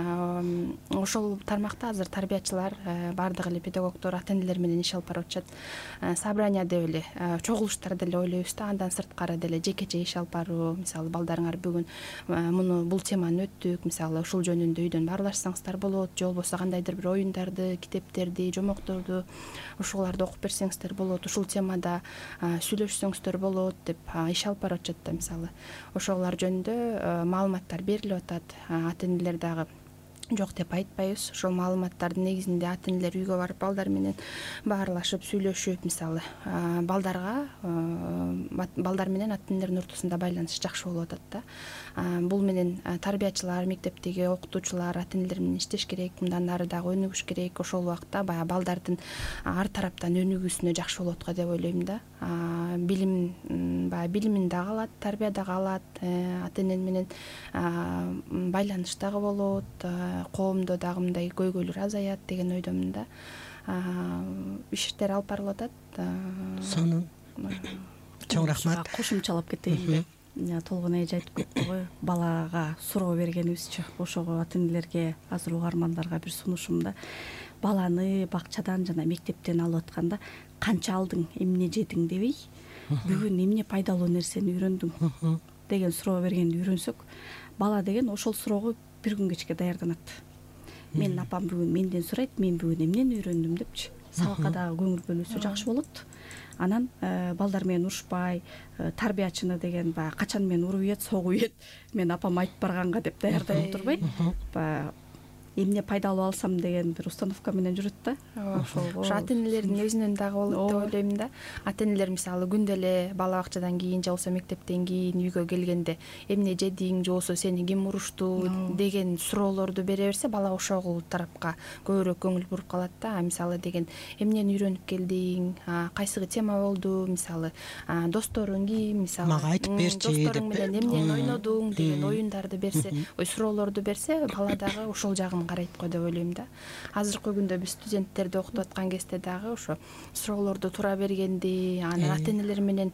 Ошол тармакта азыр тарбиячылар, бардык эле педагогдор ата энелер менен иш алып барып атышат. Собрания деп эле, чогулуштар деле ойлойбуз да. Андан сырткары деле жекече иш алып баруу, мисалы балдарыңар бүгүн бул теманы өттүк, мисалы ушул жөнүндө үйдөн баарлашсаңыздар болот, же болбосо кандайдыр бир оюндарды, китептерди, жомокторду ошолорду окуп берсеңиздер болот, ушул темада сүйлөшсөңүздөр болот деп иш алып барып атышат да. Мисалы ошолор жөнүндө маалыматтар берилип атат. Ата энелер дагы жок деп айтпайбыз. Ошол маалыматтардын негизинде ата энелер үйгө барып балдар менен баарлашып, сүйлөшүп, мисалы балдар менен ата энелердин ортосунда байланыш жакшы болуп атат да. Бул менен тарбиячылар, мектептеги окутуучулар ата энелер менен иштеш керек, мындан ары дагы өнүгүш керек. Ошол убакта баягы балдардын ар тараптан өнүгүүсүнө жакшы болот го деп ойлойм да. Билимин дагы алат, тарбия дагы алат, ата эне менен байланыш дагы болот, коомдо дагы мындай көйгөйлөр азаят деген ойдомун да. Иштер алып барылып атат. Сонун. Чоң рахмат. Кошумчалап кетейин. Толгон эже айтып кетти го, балага суроо бергенибизчи. Ошого ата энелерге, азыр угармандарга бир сунушум да. Баланы бакчадан жана мектептен алып атканда канча алдың, эмне жедиң дебей, бүгүн эмне пайдалуу нерсени үйрөндүң деген суроо бергенди үйрөнсөк, бала деген ошол суроого бир күн кечке даярданат. Менин апам бүгүн менден сурайт, мен бүгүн эмнени үйрөндүм депчи. сабакка дагы көңүл бөлүнсө жакшы болот. Анан балдар менен урушпай, тарбиячыны деген баягы качан мени уруп ийет, согуп ийет, мен апам айтып барганга деп даярдай отурбай, баягы эмне пайда алып алсам деген бир установка менен жүрөт да. Ошол ата-энелердин өзүнөн дагы болот деп ойлойм да. Ата-энелер мисалы күндө эле бала бакчадан кийин же болбосо мектептен кийин үйгө келгенде эмне жедиң же болбосо сени ким урушту деген суроолорду бере берсе, бала ошол тарапка көбүрөөк көңүл буруп калат да. Мисалы деген эмнени үйрөнүп келдиң, кайсыгы тема болду, мисалы досторуң ким, мисалы мага айтып берчи деп досторуң менен эмнени ойнодуң деген оюндарды берсе, суроолорду берсе, бала дагы ошол жагын карайт го деп ойлойм да. Азыркы күндө биз студенттерди окутуп аткан кезде дагы ошо суроолорду туура бергенди, анан ата-энелер менен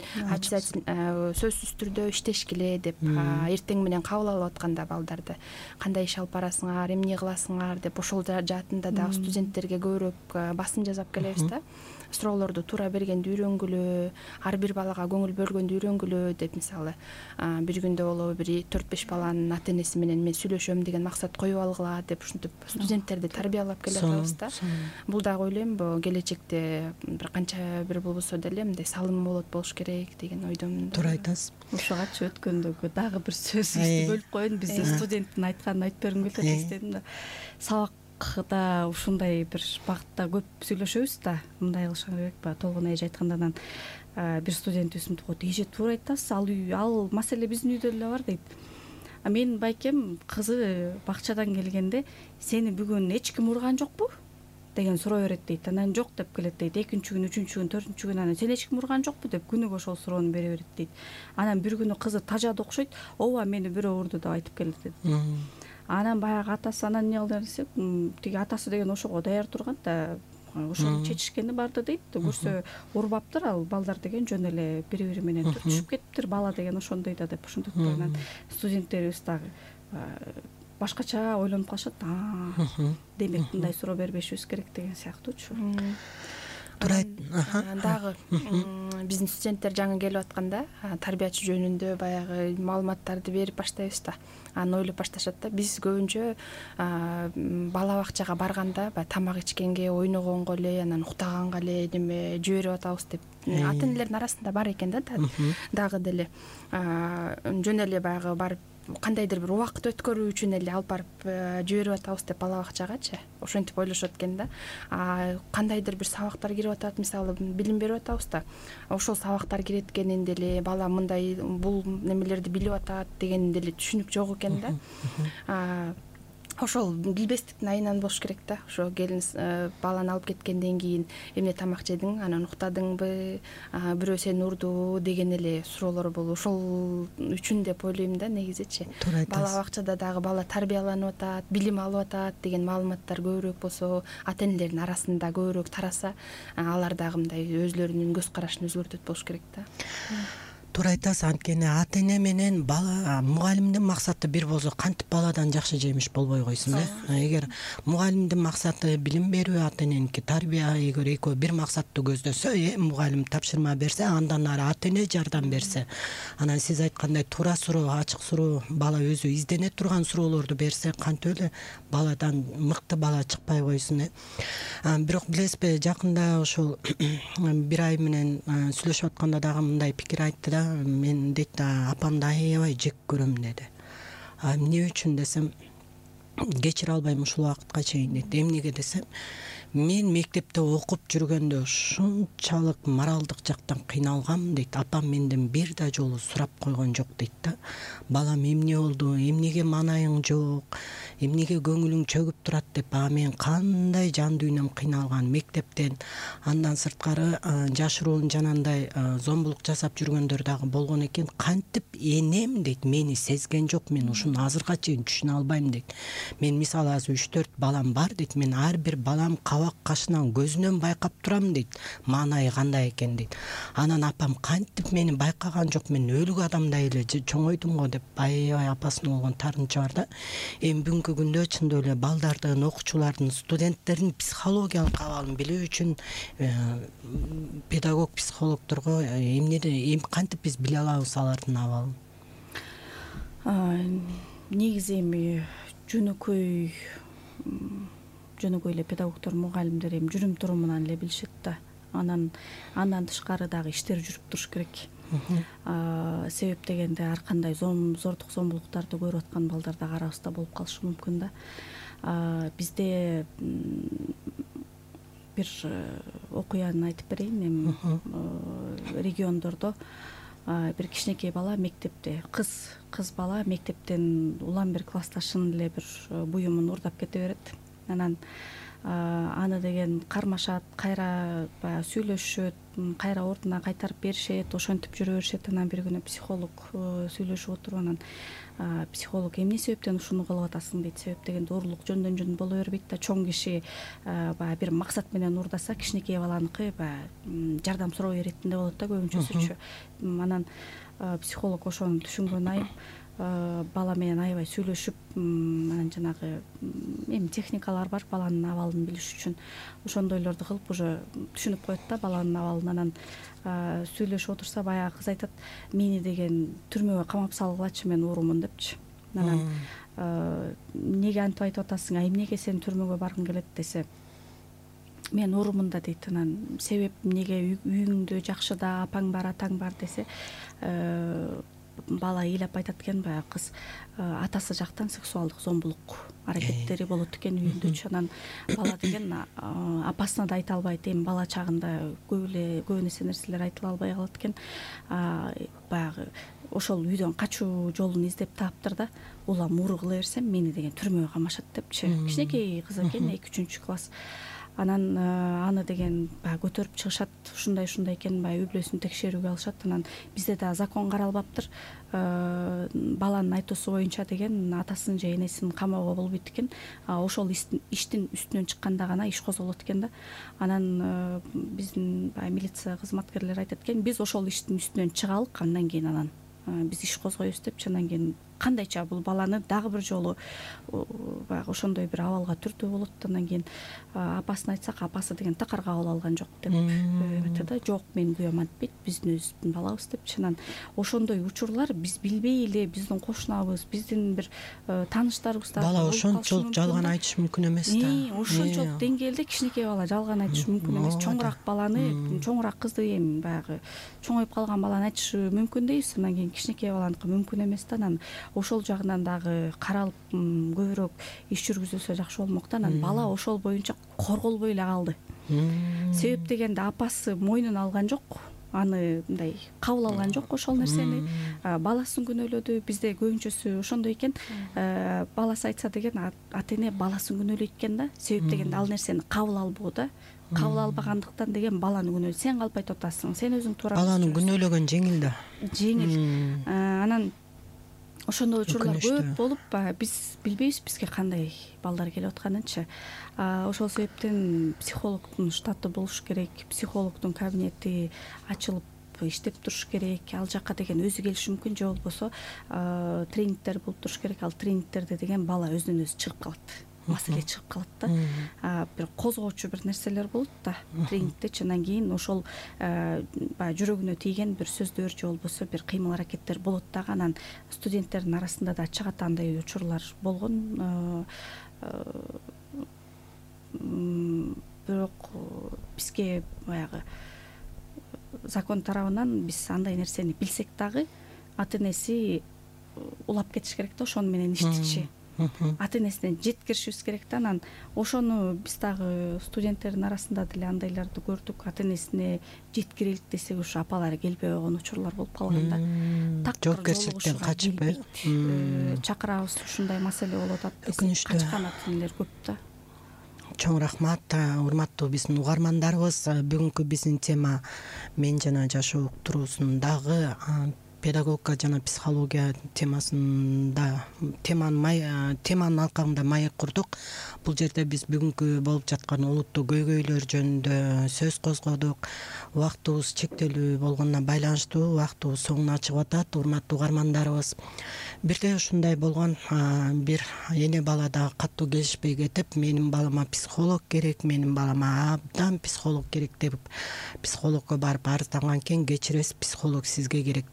сөзсүз түрдө иштешкиле деп, эртең менен кабыл алып атканда балдарды кандай иш алып барасыңар, эмне кыласыңар деп ошол жаатында дагы студенттерге көбүрөөк басым жасап келебиз да. Суроолорду туура бергенди үйрөнгүлө, ар бир балага көңүл бөлгөндү үйрөнгүлө деп, мисалы бир күндө болобу бир 4-5 баланын ата-энеси менен мен сүйлөшөм деген максат коюп алгыла деп ушинтип студенттерди тарбиялап келе жатабыз да. Бул дагы ойлойм, келечекте бир канча бир болбосо деле мындай салым болош керек деген ойдомун. Туура айтасыз. Ошогачы өткөндөгү дагы бир сөз бөлүп коеюн. Биз студенттин айтканын айтып бергим келет эстедим да. Сабакта ушундай бир багытта көп сүйлөшөбүз да. Мындай кылышың керек баягы Толгон эже айткандан бир студентибиз мынтип коет: "Эже, туура айтасыз, ал маселе биздин үйдө эле бар" дейт. Менин байкем кызы бакчадан келгенде сени бүгүн эч ким урган жокпу деген суроо берет дейт. Анан жок деп келет дейт. Экинчи күн, үчүнчү күн, төртүнчү күн анан сени эч ким урган жокпу деп күнүгө ошол суроону бере берет дейт. Анан бир күнү кызы тажады окшойт, ооба мени бирөө урду деп айтып келет дейт. Анан баягы атасы анан эмне кылды десек, тиги атасы деген ошого даяр турган да, ошону чечишкени барды дейт. Көрсө урбаптыр, ал балдар деген жөн эле бири-бири менен түртүшүп кетиптир, бала деген ошондой да деп ушинтип анан студенттерибиз дагы башкача ойлонуп калышат. Демек мындай суроо бербешибиз керек деген сыяктуучу. Дагы биздин студенттер жаңы келип атканда тарбиячы жөнүндө баягы маалыматтарды берип баштайбыз да. Аны ойлоп башташат да. Биз көбүнчө бала бакчага барганда баягы тамак ичкенге, ойногонго эле, анан уктаганга эле неме жиберип атабыз деп ата-энелердин арасында бар экен да. Дагы деле жөн эле баягы барып кандайдыр бир убакыт өткөрүү үчүн эле алып барып жиберип атабыз деп бала бакчагачы ошентип ойлошот экен да. Кандайдыр бир сабактар кирип атат, мисалы билим берип атабыз да. Ошол сабактар киреткенин деле бала мындай бул немелерди билип атат деген деле түшүнүк жок экен да. Ошол билбестиктин айынан болуш керек да. Ошо келин баланы алып кеткенден кийин эмне тамак жедиң, анан уктадыңбы, бирөө сени урду деген эле суроолор болуп, ошол үчүн деп ойлойм да негизичи. Бала бакчада дагы бала тарбияланып атат, билим алып атат деген маалыматтар көбүрөөк болсо, ата-энелердин арасында көбүрөөк тараса, алар дагы мындай өзлөрүнүн көз карашын өзгөртөт болуш керек да. Туура айтасыз. Анткени ата-эне менен бала, мугалимдин максаты бир болсо кантип баладан жакшы жемиш болбой койсун Эгер мугалимдин максаты билим берүү, ата-эненики тарбия, эгер экөө бир максатты көздөсө, мугалим тапшырма берсе, андан ары ата-эне жардам берсе, анан сиз айткандай туура суроо, ачык суроо, бала өзү издене турган суроолорду берсе, кантип эле баладан мыкты бала чыкпай койсун. Бирок билесизби, жакында ошол бир ай менен сүйлөшүп атканда дагы мындай пикир айтты да. Мен дейт апамды аябай жек көрөм деди. Эмне үчүн десем, кечире албайм ушул убакытка чейин дейт. Эмнеге десем, мен мектепте окуп жүргөндө ушунчалык моралдык жактан кыйналгам дейт. Апам менден бир да жолу сурап койгон жок дейт да. Балам эмне болду, эмнеге маанайың жок, эмнеге көңүлүң чөгүп турат деп, мен кандай жан дүйнөм кыйналган мектептен. Андан сырткары жашыруун жанандай зомбулук жасап жүргөндөр дагы болгон экен. Кантип энем дейт мени сезген жок, мен ушуну азыркыга чейин түшүнө албайм дейт. Мен мисалы азыр 3-4 балам бар дейт. Мен ар бир балам кабак кашынан көзүнөн байкап турам дейт. Маанайы кандай экен дейт. Анан апам кантип мени байкаган жок, мен өлүк адамдай эле чоңойдум го деп аябай апасына болгон таарынычы бар да. Эми бүгүнкү күндө чындап эле балдардын, окуучулардын, студенттердин психологиялык абалын билүү үчүн педагог, психологдорго кантип биз биле алабыз алардын абалын? Негизи эми жөнөкөй жөнөкөй эле педагогдор, мугалимдер эми жүрүм турумунан эле билишет да. Андан тышкары дагы иштер жүрүп туруш керек. Себеп дегенде ар кандай зордук зомбулуктарды көрүп аткан балдар дагы арабызда болуп калышы мүмкүн да. Бизде бир окуяны айтып берейин. Эми региондордо бир кичинекей бала мектепте, кыз бала мектептен улам бир классташынын эле бир буюмун урдап кете берет. Анан аны деген кармашат, кайра баягы сүйлөшүшөт, кайра ордуна кайтарып беришет, ошентип жүрө беришет. Анан бир күнү психолог сүйлөшүп отуруп, анан психолог эмне себептен ушуну кылып атасың дейт. Себеп дегенде урлук жөндөн жөн боло бербейт да. Чоң киши баягы бир максат менен урдаса, кичинекей баланыкы баягы жардам суроо беретинде болот да көбүнчөсүчү. Анан психолог ошону түшүнгөн айып бала менен аябай сүйлөшүп, анан жанагы эми техникалар бар баланын абалын билиш үчүн. Ошондойлорду кылып уже түшүнүп коет да баланын абалын. Анан сүйлөшүп отурса баягы кыз айтат, мени деген түрмөгө камап салгылачы, мен уурумун депчи. Анан эмнеге антип айтып атасың, эмнеге сен түрмөгө баргың келет десе, мен уурумун да дейт. Анан себеп эмнеге, үйүңдө жакшы да, апаң бар, атаң бар десе, бала ыйлап айтат экен, баягы кыз атасы жактан сексуалдык зомбулук аракеттери болот экен үйүндөчү. Анан бала деген апасына да айта албайт. Эми бала чагында көп нерсе айтыла албай калат экен. Баягы ошол үйдөн качуу жолун издеп таптыр да, улам ууру кыла берсем мени деген түрмөгө камашат депчи. Кичинекей кыз экен, 2-3 класс. Анан аны деген баягы көтөрүп чыгышат. Ушундай экен, баягы үй бүлөсүн текшерүүгө алышат. Анан бизде да закон каралбаптыр. Баланын айтуусу боюнча деген атасын же энесин камоого болбойт экен. Ошол иштин үстүнөн чыкканда гана иш козголот экен да. Анан биздин баягы милиция кызматкерлери айтат экен, биз ошол иштин үстүнөн чыгалык, андан кийин биз иш козгойбуз депчи. Анан кийин кандайча бул баланы дагы бир жолу баягы ошондой бир абалга түртүү болот. Андан кийин апасына айтсак, апасы деген такыр кабыл алган жок деп айтат да. Жок, менин күйөөм антпейт, биздин өзүбүздүн балабыз депчи. Анан ошондой учурлар биз билбей эле биздин кошунабыз, биздин бир тааныштарыбызда бала ошончолук жалган айтышы мүмкүн эмес да. Ошончолук деңгээлде кичинекей бала жалган айтышы мүмкүн эмес. Чоңураак баланы, чоңураак кызды, эми баягы чоңоюп калган баланы айтышы мүмкүн дейбиз. Анан кийин кичинекей баланыкы мүмкүн эмес да. Анан ошол жагынан дагы каралып көбүрөөк иш жүргүзүлсө жакшы болмок да. Анан бала ошол боюнча корголбой эле калды. Себеп дегенде апасы мойнуна алган жок, аны мындай кабыл алган жок ошол нерсени. Баласын күнөөлөдү. Бизде көбүнчөсү ошондой экен. Баласы айтса деген ата эне баласын күнөөлөйт экен да. Себеп дегенде ал нерсени кабыл албоо да. Кабыл албагандыктан деген баланы күнөөлөйт. Сен калп айтып атасың, сен өзүң туура. Баланы күнөөлөгөн жеңил да. Жеңил. Анан ошондой учурлар көп болуп, биз билбейбиз бизге кандай балдар келип атканынчы. Ошол себептен психологдун штаты болуш керек, психологдун кабинети ачылып иштеп туруш керек. Ал жакка деген өзү келиши мүмкүн, же болбосо тренингдер болуп туруш керек. Ал тренингдерде деген бала өзүнөн өзү чыгып калат, маселе чыгып калат да. Бир козгоочу бир нерселер болот да тренингдечи. Андан кийин ошол баягы жүрөгүнө тийген бир сөздөр же болбосо бир кыймыл аракеттер болот дагы. Анан студенттердин арасында да чыгат андай учурлар болгон. Бирок бизге баягы закон тарабынан биз андай нерсени билсек дагы ата энеси улап кетиш керек да, ошону менен иштечи. Ата энесине жеткиришибиз керек да. Анан ошону биз дагы студенттердин арасында деле андайларды көрдүк. Ата энесине жеткирелик десек ушу апалары келбей койгон учурлар болуп калган да. Жоопкерчиликтен качпы чакырабыз, ушундай маселе болуп атат десек качкан ата энелер көп да. Чоң рахмат, урматтуу биздин угармандарыбыз. Бүгүнкү биздин тема мен жана жашоо уктуруусундагы педагогика жана психология темасында теманын алкагында маек курдук. Бул жерде биз бүгүнкү болуп жаткан олуттуу көйгөйлөр жөнүндө сөз козгодук. Убактыбыз чектелүү болгонуна байланыштуу убактыбыз соңуна чыгып атат. Урматтуу угармандарыбыз, бирде ушундай болгон бир эне бала да катуу келишпей кетип, менин балама психолог керек, менин балама абдан психолог керек деп психологко барып арызданган экен. Кечиресиз, психолог сизге керек деген экен.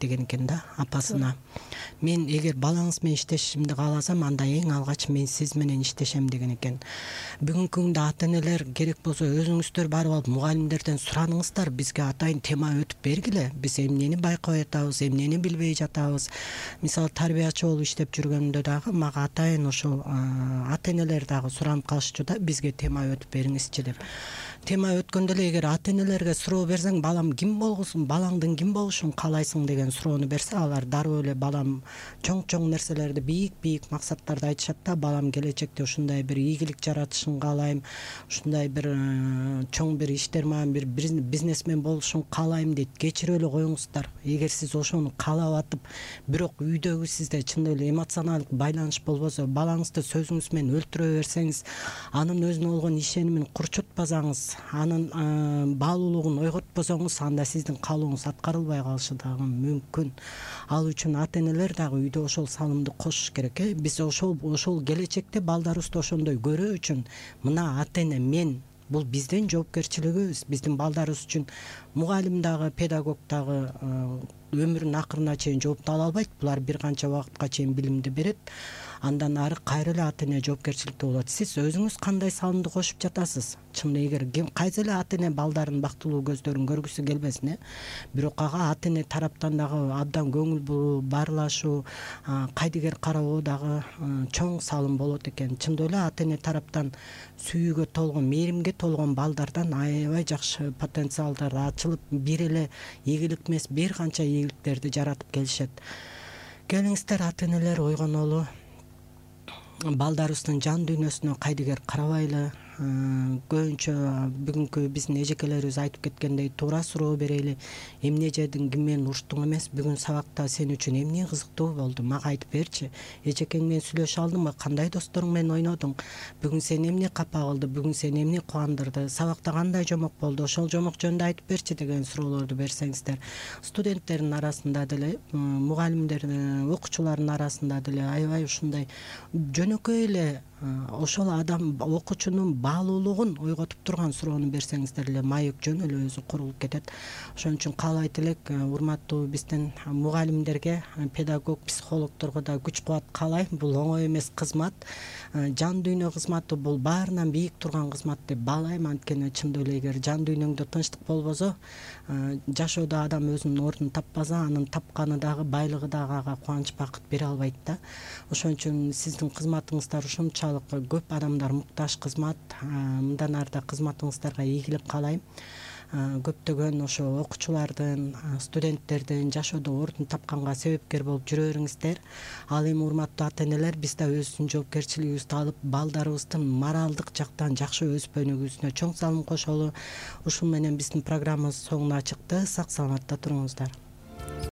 айткан да апасына. Мен эгер балаңыз менен иштешимди кааласам, анда эң алгач мен сиз менен иштешем деген экен. Бүгүнкү күндө ата-энелер керек болсо өзүңүздөр барып алып мугалимдерден сураныңыздар, бизге атайын тема өтүп бергиле. Биз эмнени байкабай атабыз, эмнени билбей жатабыз. Мисалы тарбиячы болуп иштеп жүргөндө дагы мага атайын ошол ата-энелер дагы суранып калышчу да, бизге тема өтүп бериңизчи деп. Тема өткөндө эле эгер ата-энелерге суроо берсең, балам ким болгусун, балаңдын ким болушун каалайсың деген суроону берсе, алар дароо эле балам чоң нерселерди, бийик максаттарды айтышат да, балам келечекте ушундай бир ийгилик жаратышын каалайм, ушундай бир чоң бир иштер менен бир бизнесмен болушун каалайм дейт. Кечирип эле коюңуздар. Эгер сиз ошону каалап атып, бирок үйдөгү сизде чындап эле эмоционалдык байланыш болбосо, балаңызды сөзүңүз менен өлтүрө берсеңиз, анын өзүнө болгон ишенимин курчутпасаңыз, анын баалуулугун ойготпосоңуз, анда сиздин каалооңуз аткарылбай калышы дагы мүмкүн. Ал үчүн ата-энелер дагы үйдө ошол салымды кошуш керек. Биз ошол келечекте балдарыбызды ошондой көрүү үчүн мына ата-эне мен, бул биздин жоопкерчилигибиз. Биздин балдарыбыз үчүн мугалим дагы, педагог дагы өмүрүнүн акырына чейин жооптала албайт. Булар бир канча убакытка чейин билимди берет. Андан ары кайра эле ата-эне жоопкерчиликте болот. Сиз өзүңүз кандай салымды кошуп жатасыз? Чын эгер кайсы эле ата-эне балдарын бактылуу көздөрүн көргүсү келбесин, бирок ага ата-эне тараптан дагы абдан көңүл буруу, баарлашуу, кайдыгер карабоо дагы чоң салым болот экен. Чындап эле ата-эне тараптан сүйүүгө толгон, мээримге толгон балдардан аябай жакшы потенциалдар ачылып, бир эле ийгилик эмес, бир канча ийгиликтерди жаратып келишет. Келиңиздер ата-энелер ойгонолу, балдарыбыздын жан дүйнөсүнө кайдыгер карабайлы, көбүнчө бүгүнкү биздин эжекелерибиз айтып кеткендей туура суроо берели. Эмне жедиң, ким менен уруштуң эмес, бүгүн сабакта сен үчүн эмне кызыктуу болду, мага айтып берчи. Эжекең менен сүйлөшө алдыңбы, кандай досторуң менен ойнодуң, бүгүн сени эмне капа кылды, бүгүн сени эмне кубандырды, сабакта кандай жомок болду, ошол жомок жөнүндө айтып берчи деген суроолорду берсеңиздер, студенттердин арасында деле, мугалимдердин, окуучулардын арасында деле аябай ушундай жөнөкөй эле ошол адам окуучунун баалуулугун ойготуп турган суроону берсеңиздер эле маек жөн эле өзү курулуп кетет. Ошон үчүн каалайт элек, урматтуу биздин мугалимдерге, педагог, психологдорго да күч кубат каалайм. Бул оңой эмес кызмат. Жан дүйнө кызматы бул баарынан бийик турган кызмат деп баалайм. Анткени чындап эле эгер жан дүйнөңдө тынчтык болбосо, жашоодо адам өзүнүн ордун таппаса, анын тапканы дагы, байлыгы дагы ага кубанч, бакыт бере албайт да. Ошон үчүн сиздин кызматыңыздар ушунчалык көп адамдар муктаж кызмат. Мындан ары да кызматыңыздарга ийгилик каалайм. Көптөгөн ошо окуучулардын, студенттердин жашоодо ордун тапканга себепкер болуп жүрө бериңиздер. Ал эми урматтуу ата-энелер, биз да өзүбүздүн жоопкерчилигибизди алып, балдарыбыздын моралдык жактан жакшы өсүп өнүгүүсүнө чоң салым кошолу. Ушул менен биздин программабыз соңуна чыкты. Сак саламатта туруңуздар.